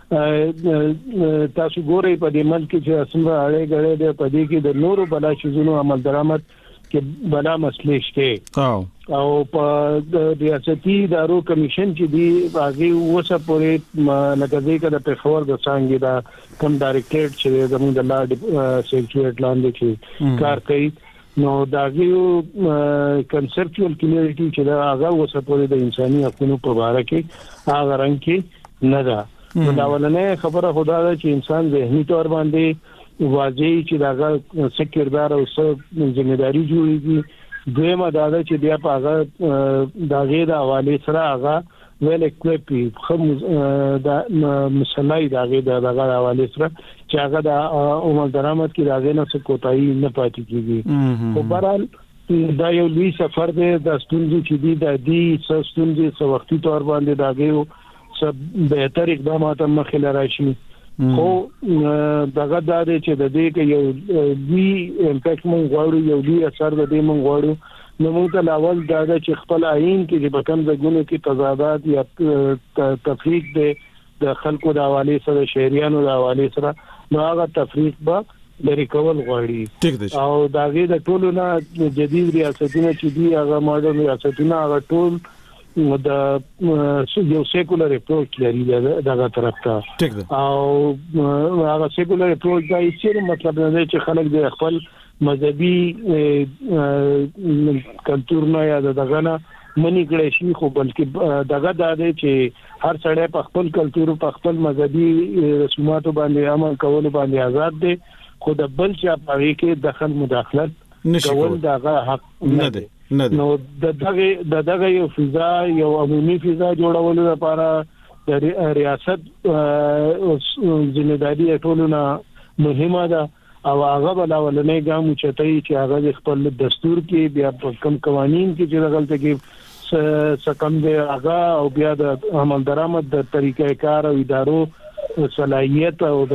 تاسو ګورئ په دې ملک کې چې اسمه اړې غړې د پدې کې د نورو بلا شزونو عمل درآمد کې بلا مسلې شته او او په ریاستي ادارو کمیشن چې دی هغه وسه پورې لګځي کده په خبر د څنګه دا کم ډایریکټریټ چې زموږ د لا سیکریټ لاندې چې کار کوي نو دا یو کنسپچوال کمیونټي چې دا هغه وسه پورې د انساني حقوقو په اړه کې هغه رنګ کې نه ده دا ولنه خبره خدا ده چې انسان ذهني تور باندې واځي چې دا سکیردار او ځمېداري جوړيږي دویمه دا ده چې بیا په هغه دا غیر حواله سره هغه ویل اکوپي خم دا مسلای دا غیر دا هغه حواله سره چې هغه د عمر درآمد کې راځي نه څه کوتاهي نه پاتې کیږي خو بهرحال دا یو لوی سفر دی د ستونزې چې دی د دې ستونزې څو وختي تور باندې دا غیر سب بهتر اقدامات مخې لراشي خو دغه د دې چې د دې کې یو وی امپیکټ مونږ غواړو یو لوی اثر د دې مونږ غواړو نو موږ ته لاول دا چې خپل عین کې چې بکم ځګونو کې تضادات یا تفریق د خلکو د حواله سره شهريانو د حواله سره نو هغه تفریق به لري کول غواړي او دا غي د ټولو نه جدید ریاستونه چې دی هغه ماډرن ریاستونه هغه ټول د یو سیکولر اپروچ لري دغه طرف ته او هغه سیکولر اپروچ دا یې مطلب نه چې خلک د خپل مذهبي کلچر نه یا دغه نه منی کړي شي خو بلکې دغه د دې چې هر سړی په خپل کلچر په خپل مذهبي رسوماتو باندې عمل کول باندې آزاد دی خو د بل چا په کې دخل مداخلت کول دغه حق نه دی نو د دغه د دغه یو فضا یو عمومي فضا جوړولو لپاره د ریاست ځینېداري ټولونه مهمه ده او هغه بلاولنې ګام چتای چې هغه خپل دستور کې بیا کم قوانين کې چې غلطه کې سکم دی هغه او بیا د عمل درآمد د طریقې کار او ادارو صلاحیت او د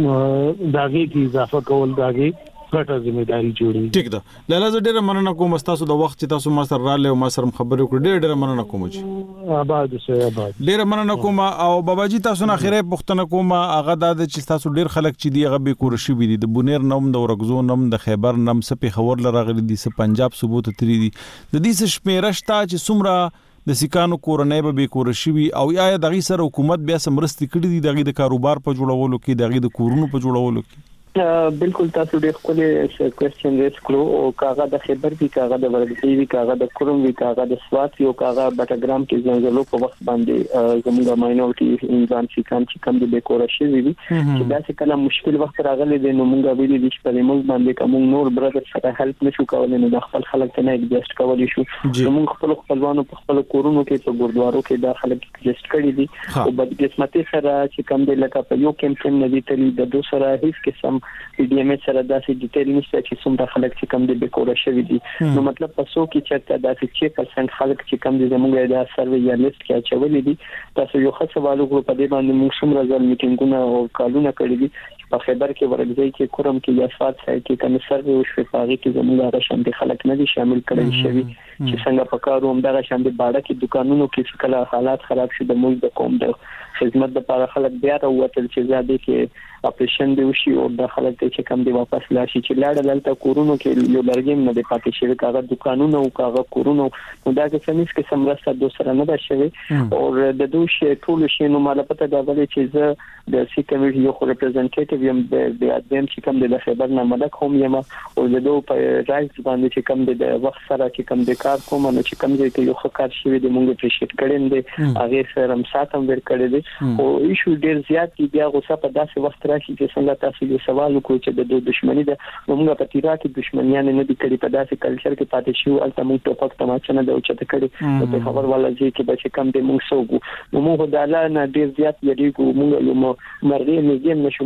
داګه کې اضافه کول داګه ګټه ځمېداري جوړي ټیک ده لاله زه ډېر مننه کوم تاسو د وخت چې تاسو ما سره رااله او ما سره خبرې وکړې ډېر ډېر مننه کوم چې آباد سه آباد ډېر مننه کوم او بابا جی تاسو نه خیره پښتنه کوم هغه د چې تاسو ډېر خلک چې دی هغه به کور شي دي د بونیر نوم د ورغزو نوم د خیبر نوم سپي خبر لراغلي دي س پنجاب ثبوت تری دي د دې څه شمیرشتا چې سمرا د سکانو کورنۍ به کور شي او یا دغه سره حکومت بیا سمرستي کړی دي دغه د کاروبار په جوړولو کې دغه د کورونو په جوړولو کې بالکل تاسو ډېر خپل کوېسچن ریس کړو او کاغه د خبر کې کاغه د ورګي وی کاغه د کوم وی کاغه د سوات یو کاغه بټګرام کې ځنګلو په وخت باندې زموږ ماینورټي انسان چې کم چې کم د بیکور شي وی چې دا څه کله مشکل وخت راغلی دی نو موږ ویلي چې په موږ باندې کوم نور برادر سره هیلپ نشو کولای نو د خپل خلک ته نه ایڈجسټ کولای شو موږ خپل خپلوانو په خپل کورونو کې په ګوردوارو کې دا خلک ایڈجسټ کړي دي او بد قسمتي سره چې کم دی لکه په یو کیمپین نه دي تللی د دوه سره هیڅ قسم پی ډی ایم سره داسې ډیټیل نشته چې څومره خلک چې کم دي بیکور شوی دي نو مطلب پسو کې چې داسې چې پرسنټ خلک چې کم دي زموږ د سروې یا لیست کې اچولې دي تاسو یو ښه سوال وکړو په دې باندې موږ څومره ځل میټینګونه او کالونه کړی دي په خبر کې ورګځي چې کوم کې یا فات سای کې کنه سروې او شفاغي کې زموږ د شاندې خلک نه دي شامل کړي شوی چې څنګه په کارو هم د شاندې باړه کې دکانونو کې چې کله حالات خراب شي د موږ د کوم د خدمت لپاره خلک بیا راوتل چې زیاده کې اپریشن دی وشي او د خلک چې کم دی واپس لاشي چې لاړ دلته کورونو کې یو لرګیم نه دی پاتې شوی کاغه دکانونو او کاغه کورونو نو دا چې څنګه کې سمرسته دوه سره نه ده شوی او د دوه شی ټول شی نو مال پته دا ولې چې زه د سی کمیټ یو ریپرزنټیټیو یم د ادم چې کم د خبر نه ملک هم یم او د دوه په رائټ باندې چې کم د وخت سره چې کم د کار کوم نو چې کم دی یو ښه کار شوی د مونږ اپریشیټ کړم دی هغه سره هم ساتم ور کړی دی او ایشو ډیر زیات دی بیا غوسه په داسې وخت راشي چې څنګه تاسو یو سوال وکړو چې د دوه دښمنۍ ده موږ په تیرا کې دښمنیان نه دي کړی په داسې کلچر کې پاتې شو البته موږ ټوپک تماچا نه د اوچته کړی په خبر والا ځي چې به کم دی موږ سوګو نو موږ د الله نه ډیر زیات یریګو موږ یو مرغې نږدې نشو مرګول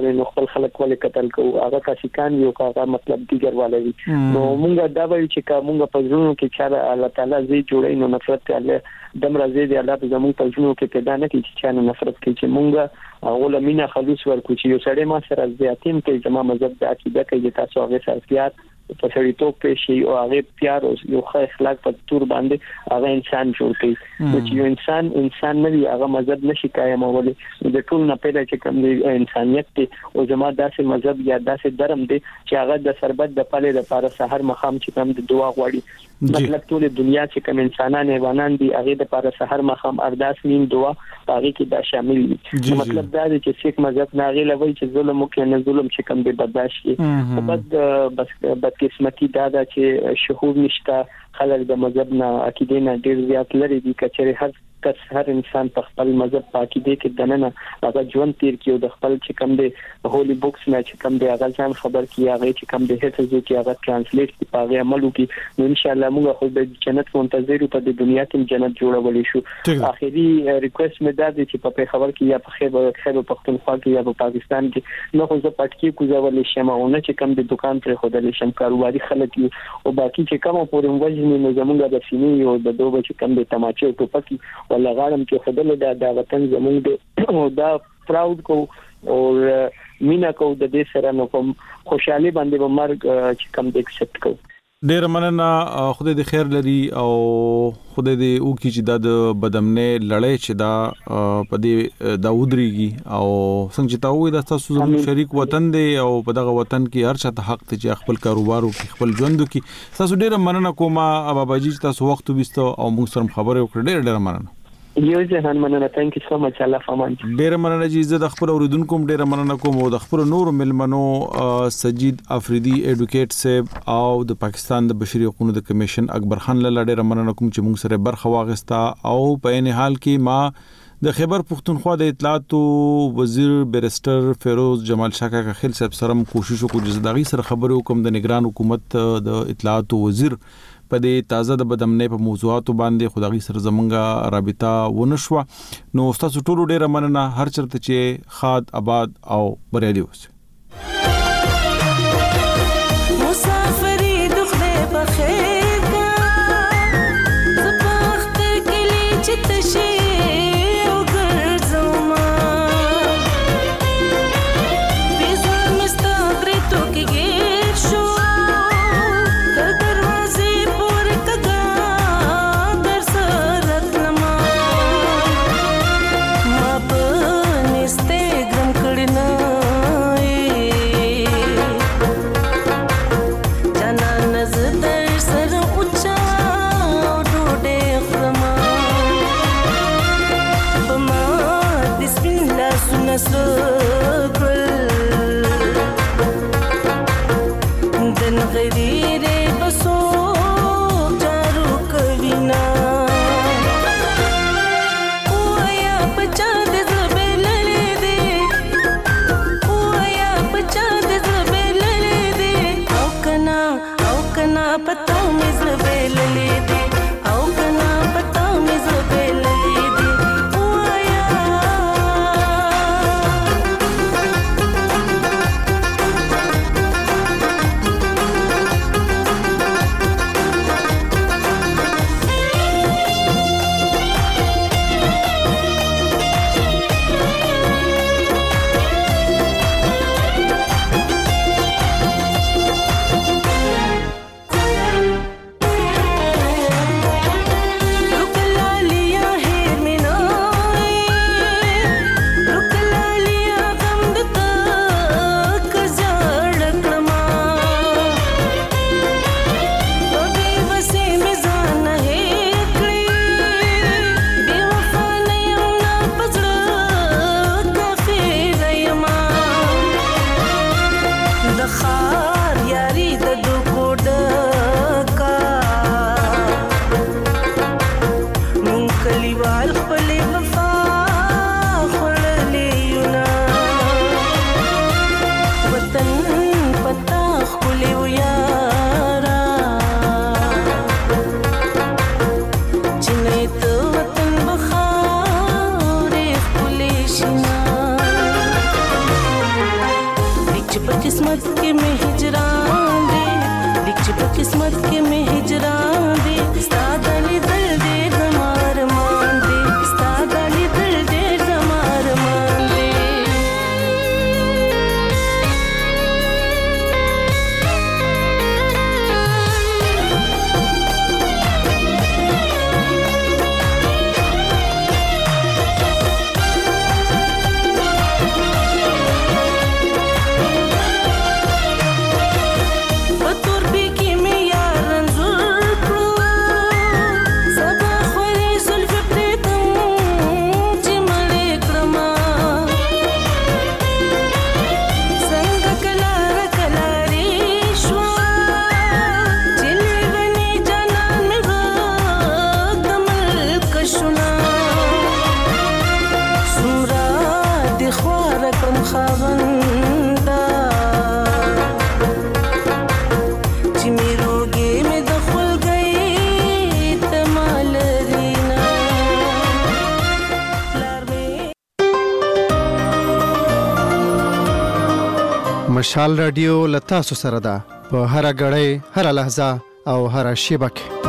نو خپل خلک ولې قتل کوو هغه کاشکان یو هغه مطلب دیګر والي نو مونږ دا وایو چې کا مونږ په ژوند کې چې الله تعالی زی جوړي نو نفرت الله دمر زی دی الله په زموږ په ژوند کې پیدا نه کیږي چې نه نفرت کوي چې مونږ اول مینا خلوص ورکو چې یو سړی ما سره زیاتیم کې زمما مذهب د عقیده کې تاسو هغه سره په سړی تو پېشي او هغه پیار او یو ښه اخلاق په تور باندې هغه انسان جوړ کړي چې یو انسان انسان نه دی هغه مذهب نشي قائمولې د ټول نه پیدا چې کوم دی انسانيت دی او زما داسې مذهب یا داسې درم دی چې هغه د سربت د پاله لپاره سحر مخام چې کوم د دعا غواړي مطلب ټول دنیا چې کوم انسانان حیوانان دي هغه د لپاره سحر مخام ارداس نیم دعا هغه کې دا شامل دي مطلب دا دی چې سیک مذهب نه غي لوي چې ظلم وکړي نه ظلم چې کوم دی برداشت کی بعد بس قسمتي دا دا چې شهود نشته خلک د مذهب نه عقیده نه ډیر زیات لري دي کچره هر کس هر انسان په خپل مذهب پاکیده کې دننه هغه ژوند تیر کیو د خپل چې کوم دی هولي بوکس نه چې کوم دی هغه ځان خبر کی هغه چې کوم دی حفظ کی هغه ترانسلیټ کی هغه عمل کی نو ان شاء الله موږ خو د جنت منتظر په د دنیا کې جنت جوړولې شو اخیری ریکوست مې دا دی چې په خبر کې یا په خیبر خیبر پختونخوا کې یا په پاکستان کې نو خو زه پټکی کوزولې شم او نه چې کوم دی دکان پر خودلې شم کاروباري خلک او باقي چې کوم پورم وجنې نو زمونږ د سینې او د دوه چې کوم دی تماچې او ټوپکی ولا غالم کې خدل دا د وطن زمونږ او دا پراود کو او مینا کو د دې سره نو کوم خوشحالي باندې به مرګ چې کم د ایکسپټ کو ډیر مننه خدای دې خیر لري او خدای دې او کی چې د بدمنه لړۍ چې دا په دې دا ودريږي او څنګه چې تاسو د تاسو زموږ شریک وطن دی او په دغه وطن کې هر چاته حق ته چې خپل کاروبار او خپل ژوند کې تاسو ډیر مننه کوم بابا جی تاسو وخت وبستو او موږ سره خبرې وکړې ډیر ډیر مننه یو ځهان مننه ثانک یو سو مچ الله فامان ډیر مننه چې زه د خپل اوریدونکو ډیر مننه کوم او د خپل نور ملمنو سجید افریدي ایډوکیټ صاحب او د پاکستان د بشري حقوقو د کمیشن اکبر خان له ډیر مننه کوم چې موږ سره برخه واغستا او په نه حال کې ما د خیبر پختونخوا د اطلاعات وزیر بیرسټر فیروز جمال شاکا کا خل صاحب سره کوشش وکړو چې دغه سره خبرو کوم د نگران حکومت د اطلاعات وزیر په دې تازه د بدمنې په موضوعاتو باندې خدای سره زمونږه رابطه ونشوه نو تاسو ټول ډیر مننه هر چرته چې خاد آباد او بریالي اوسئ مسافری دخله بخیر کا زبخت کلی چتشي مشال رادیو لتا سره ده په هر غړې هر لحظه او هر شیبه کې